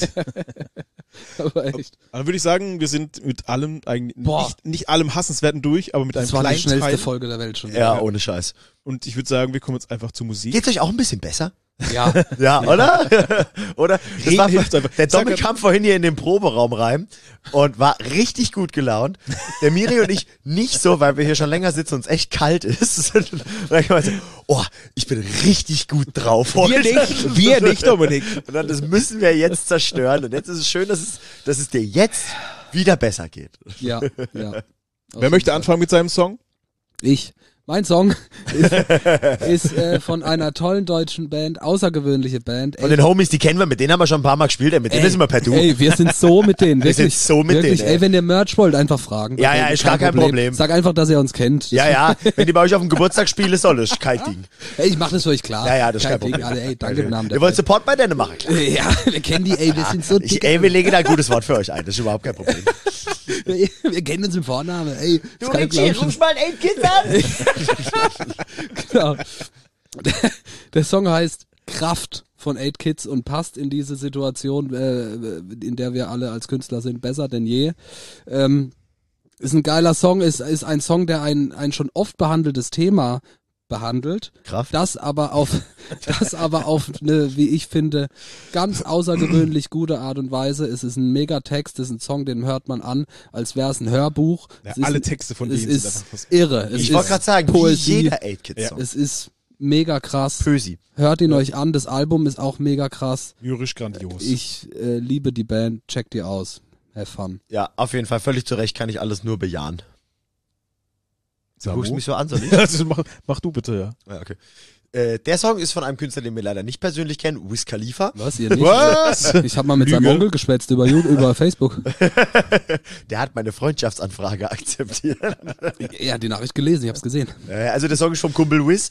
Aber echt. Dann würde ich sagen, wir sind mit allem eigentlich Boah. nicht allem Hassenswerten durch, aber mit einem Das war die kleinen schnellste Teil. Folge der Welt schon. Ja, ohne Scheiß. Und ich würde sagen, wir kommen jetzt einfach zur Musik. Geht's euch auch ein bisschen besser? Ja. Ja, oder? Oder? Das war, Hilft einfach. der Sag Domi mal- kam vorhin hier in den Proberaum rein und war richtig gut gelaunt. Der Miri und ich nicht so, weil wir hier schon länger sitzen und es echt kalt ist. Und dann kam er so, oh, ich bin richtig gut drauf heute. Wir nicht, Dominik. Und dann, das müssen wir jetzt zerstören. Und jetzt ist es schön, dass es dir jetzt wieder besser geht. Ja. Wer möchte anfangen mit seinem Song? Ich. Mein Song ist von einer tollen deutschen Band, außergewöhnliche Band. Und den Homies, die kennen wir, mit denen haben wir schon ein paar Mal gespielt, mit denen sind wir per Du. Ey, wir sind so mit denen. Wir Wirklich, sind so mit wirklich, denen, ey. ey, wenn ihr Merch wollt, einfach fragen. Ja, ja, ist gar kein Problem. Sag einfach, dass ihr uns kennt. Ja, wenn die bei euch auf dem Geburtstag spielen, soll es kein Ding. Ey, ich mach das für euch klar. Ja, das ist kein Ding, Problem. alle, ey, danke im Namen der Ihr wollt Band. Support bei denen machen, klar. Ja, wir kennen die, ey, wir sind so dick. Wir legen da ein gutes Wort für euch ein, das ist überhaupt kein Problem. Wir kennen uns im Vornamen, ey. Das kann ich glauben. mal ein 8-Kids an! Genau. Der Song heißt Kraft von 8-Kids und passt in diese Situation, in der wir alle als Künstler sind, besser denn je. Ist ein geiler Song, ist ein Song, der ein schon oft behandeltes Thema behandelt, Kraft. das aber auf eine, wie ich finde, ganz außergewöhnlich gute Art und Weise. Es ist ein Megatext, es ist ein Song, den hört man an, als wäre es ein Hörbuch. Ja, Es ist alle Texte von es denen sind ist einfach was. irre. Es Ich ist wollte gerade sagen, Poesie. wie jeder 8-Kids-Song. Es ist mega krass. Pösi. Hört ihn euch an, das Album ist auch mega krass. Lyrisch grandios. Ich liebe die Band, checkt die aus. Have fun. Ja, auf jeden Fall, völlig zu Recht kann ich alles nur bejahen. Du Samu? guckst mich so an, soll ich? Also mach du bitte, ja. Ja, okay. Der Song ist von einem Künstler, den wir leider nicht persönlich kennen, Wiz Khalifa. Was, ihr nicht? Was? Ich habe mal mit seinem Lüge. Onkel geschwätzt über Facebook. Der hat meine Freundschaftsanfrage akzeptiert. Ja, die Nachricht gelesen, ich hab's gesehen. Also der Song ist vom Kumpel Wiz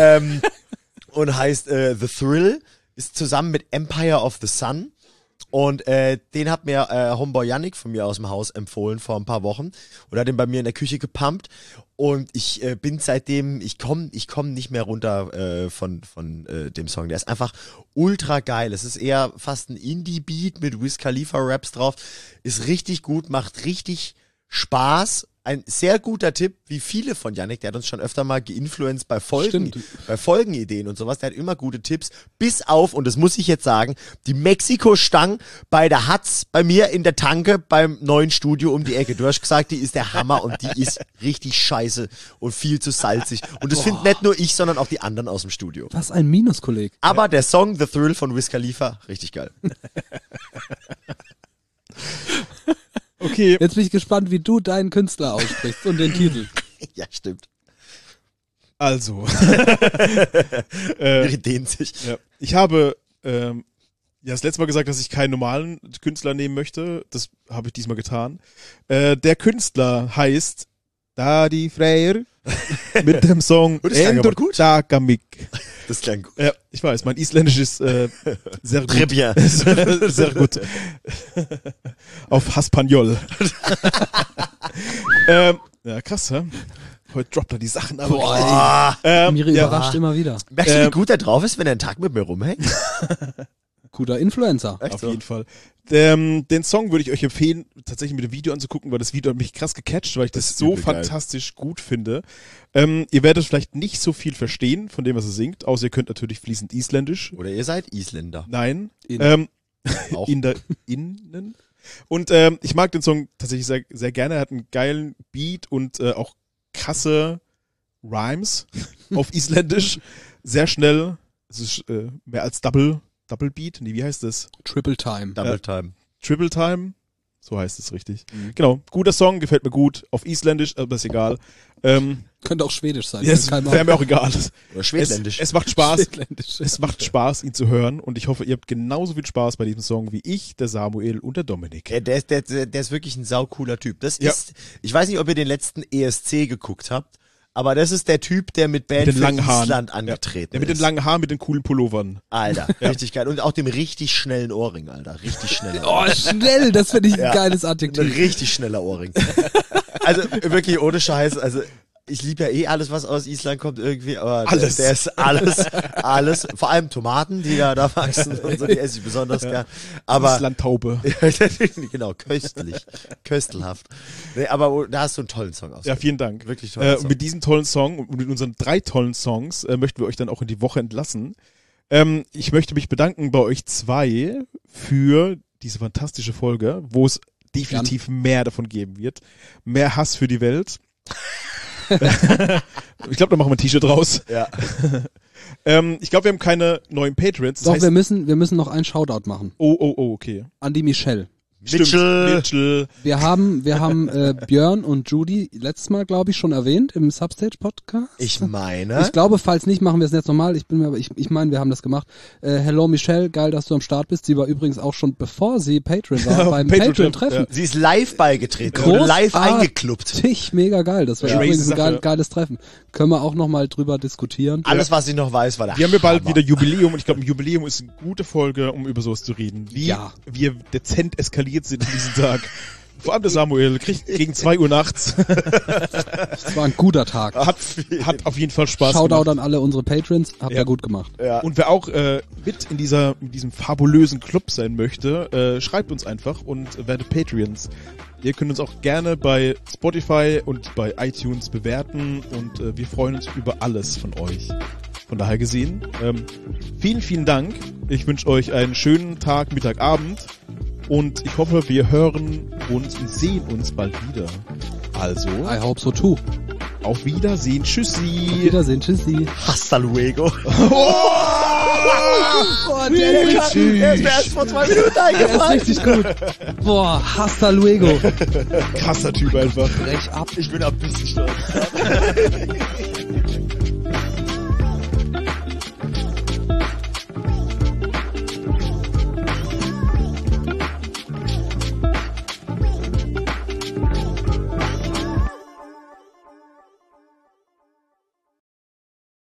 und heißt The Thrill, ist zusammen mit Empire of the Sun. Und den hat mir Homeboy Yannick von mir aus dem Haus empfohlen vor ein paar Wochen und hat den bei mir in der Küche gepumpt. Und ich bin seitdem, ich komm nicht mehr runter von dem Song. Der ist einfach ultra geil. Es ist eher fast ein Indie-Beat mit Wiz Khalifa Raps drauf. Ist richtig gut, macht richtig Spaß. Ein sehr guter Tipp, wie viele von Yannick, der hat uns schon öfter mal geinfluenced bei Folgenideen und sowas, der hat immer gute Tipps, bis auf, und das muss ich jetzt sagen, die Mexiko-Stang bei der Hatz bei mir in der Tanke beim neuen Studio um die Ecke. Du hast gesagt, die ist der Hammer und die ist richtig scheiße und viel zu salzig. Und das findet nicht nur ich, sondern auch die anderen aus dem Studio. Was ein Minuskolleg. Aber der Song The Thrill von Wiz Khalifa, richtig geil. Okay. Jetzt bin ich gespannt, wie du deinen Künstler aussprichst und den Titel. Ja, stimmt. Also. Dehnt sich. Ja. Ich habe ja das letzte Mal gesagt, dass ich keinen normalen Künstler nehmen möchte. Das habe ich diesmal getan. Der Künstler heißt Dadi Freyr mit dem Song Das klang aber Endur gut. Takamik. Das klang gut. Ja, ich weiß, mein Isländisch ist sehr Très gut. bien. Sehr gut. Auf Haspanjol. Ja, krass, hä? Heute droppt er die Sachen, aber Boah, Miri ja, überrascht immer wieder. Merkst du, wie gut er drauf ist, wenn er einen Tag mit mir rumhängt? Guter Influencer. Echt auf so? jeden Fall. Den Song würde ich euch empfehlen, tatsächlich mit dem Video anzugucken, weil das Video hat mich krass gecatcht, weil ich das ist so übel geil. fantastisch gut finde. Ihr werdet vielleicht nicht so viel verstehen von dem, was er singt, außer ihr könnt natürlich fließend Isländisch. Oder ihr seid Isländer. Nein. Auch. Innen. Und ich mag den Song tatsächlich sehr, sehr gerne. Er hat einen geilen Beat und auch krasse Rhymes auf Isländisch. Sehr schnell. Es ist mehr als Double Beat. Nee, wie heißt das? Triple Time. Double Time. Triple Time. So heißt es richtig. Genau. Guter Song, gefällt mir gut. Auf Isländisch, aber ist egal. Könnte auch Schwedisch sein. Ja, es wäre mir auch egal. Oder Schwedländisch. Es macht Spaß. Schwedländisch. Es macht Spaß, ihn zu hören. Und ich hoffe, ihr habt genauso viel Spaß bei diesem Song wie ich, der Samuel und der Dominik. Der ist wirklich ein saucooler Typ. Das Ja. ist, ich weiß nicht, ob ihr den letzten ESC geguckt habt, aber das ist der Typ, der mit Band Mit den für langen Haaren. Island angetreten Der mit den ist. langen Haaren, mit den coolen Pullovern. Alter, richtig geil. Und auch dem richtig schnellen Ohrring, Alter. Richtig schneller Oh, schnell, das finde ich ein Ja. geiles Ein Adjektiv. richtig schneller Ohrring. Also wirklich ohne Scheiß, also ich liebe ja eh alles, was aus Island kommt irgendwie, aber Alles. Der ist alles, vor allem Tomaten, die da wachsen und so, die esse ich besonders gern. Aber Islandtaube. genau, köstelhaft. Nee, aber da hast du einen tollen Song aus. Ja, vielen Dank. Wirklich toller Und Song. mit diesem tollen Song und mit unseren 3 tollen Songs möchten wir euch dann auch in die Woche entlassen. Ich möchte mich bedanken bei euch zwei für diese fantastische Folge, wo es definitiv mehr davon geben wird. Mehr Hass für die Welt. Ich glaube, da machen wir ein T-Shirt raus. Ja. Ich glaube, wir haben keine neuen Patreons. Das Doch, heißt, wir müssen noch einen Shoutout machen. Oh, okay. An die Michelle. Mitchell. Wir haben Björn und Judy letztes Mal, glaube ich, schon erwähnt im Substage-Podcast. Ich meine. Ich glaube, falls nicht, machen wir es jetzt nochmal. Ich meine, wir haben das gemacht. Hello Michelle, geil, dass du am Start bist. Sie war übrigens auch schon, bevor sie Patreon war, beim Patreon-Treffen. Ja. Sie ist live beigetreten. Großartig. Live eingekluppt. Mega geil. Das war Ja. übrigens ein Sache. geiles Treffen. Können wir auch nochmal drüber diskutieren. Alles, was ich noch weiß, war der Wir haben ja bald Hammer. wieder Jubiläum und ich glaube, ein Jubiläum ist eine gute Folge, um über sowas zu reden. Wie wir dezent eskaliert sind an diesem Tag. Vor allem der Samuel kriegt gegen 2 Uhr nachts. Das war ein guter Tag. Hat auf jeden Fall Spaß Shoutout gemacht. an alle unsere Patrons. Habt Ja. ihr gut gemacht. Ja. Und wer auch mit in diesem fabulösen Club sein möchte, schreibt uns einfach und werdet Patreons. Ihr könnt uns auch gerne bei Spotify und bei iTunes bewerten und wir freuen uns über alles von euch. Von daher gesehen, vielen, vielen Dank. Ich wünsche euch einen schönen Tag, Mittag, Abend und ich hoffe, wir hören uns und sehen uns bald wieder. Also, I hope so too. auf Wiedersehen, Auf tschüssi. Wiedersehen. Tschüssi. Hasta luego. Boah, der ist richtig, Er ist mir erst vor 2 Minuten der ist eingefallen. richtig gut. Boah, hasta luego. Krasser Typ einfach. Brech ab. Ich bin ein bisschen stolz.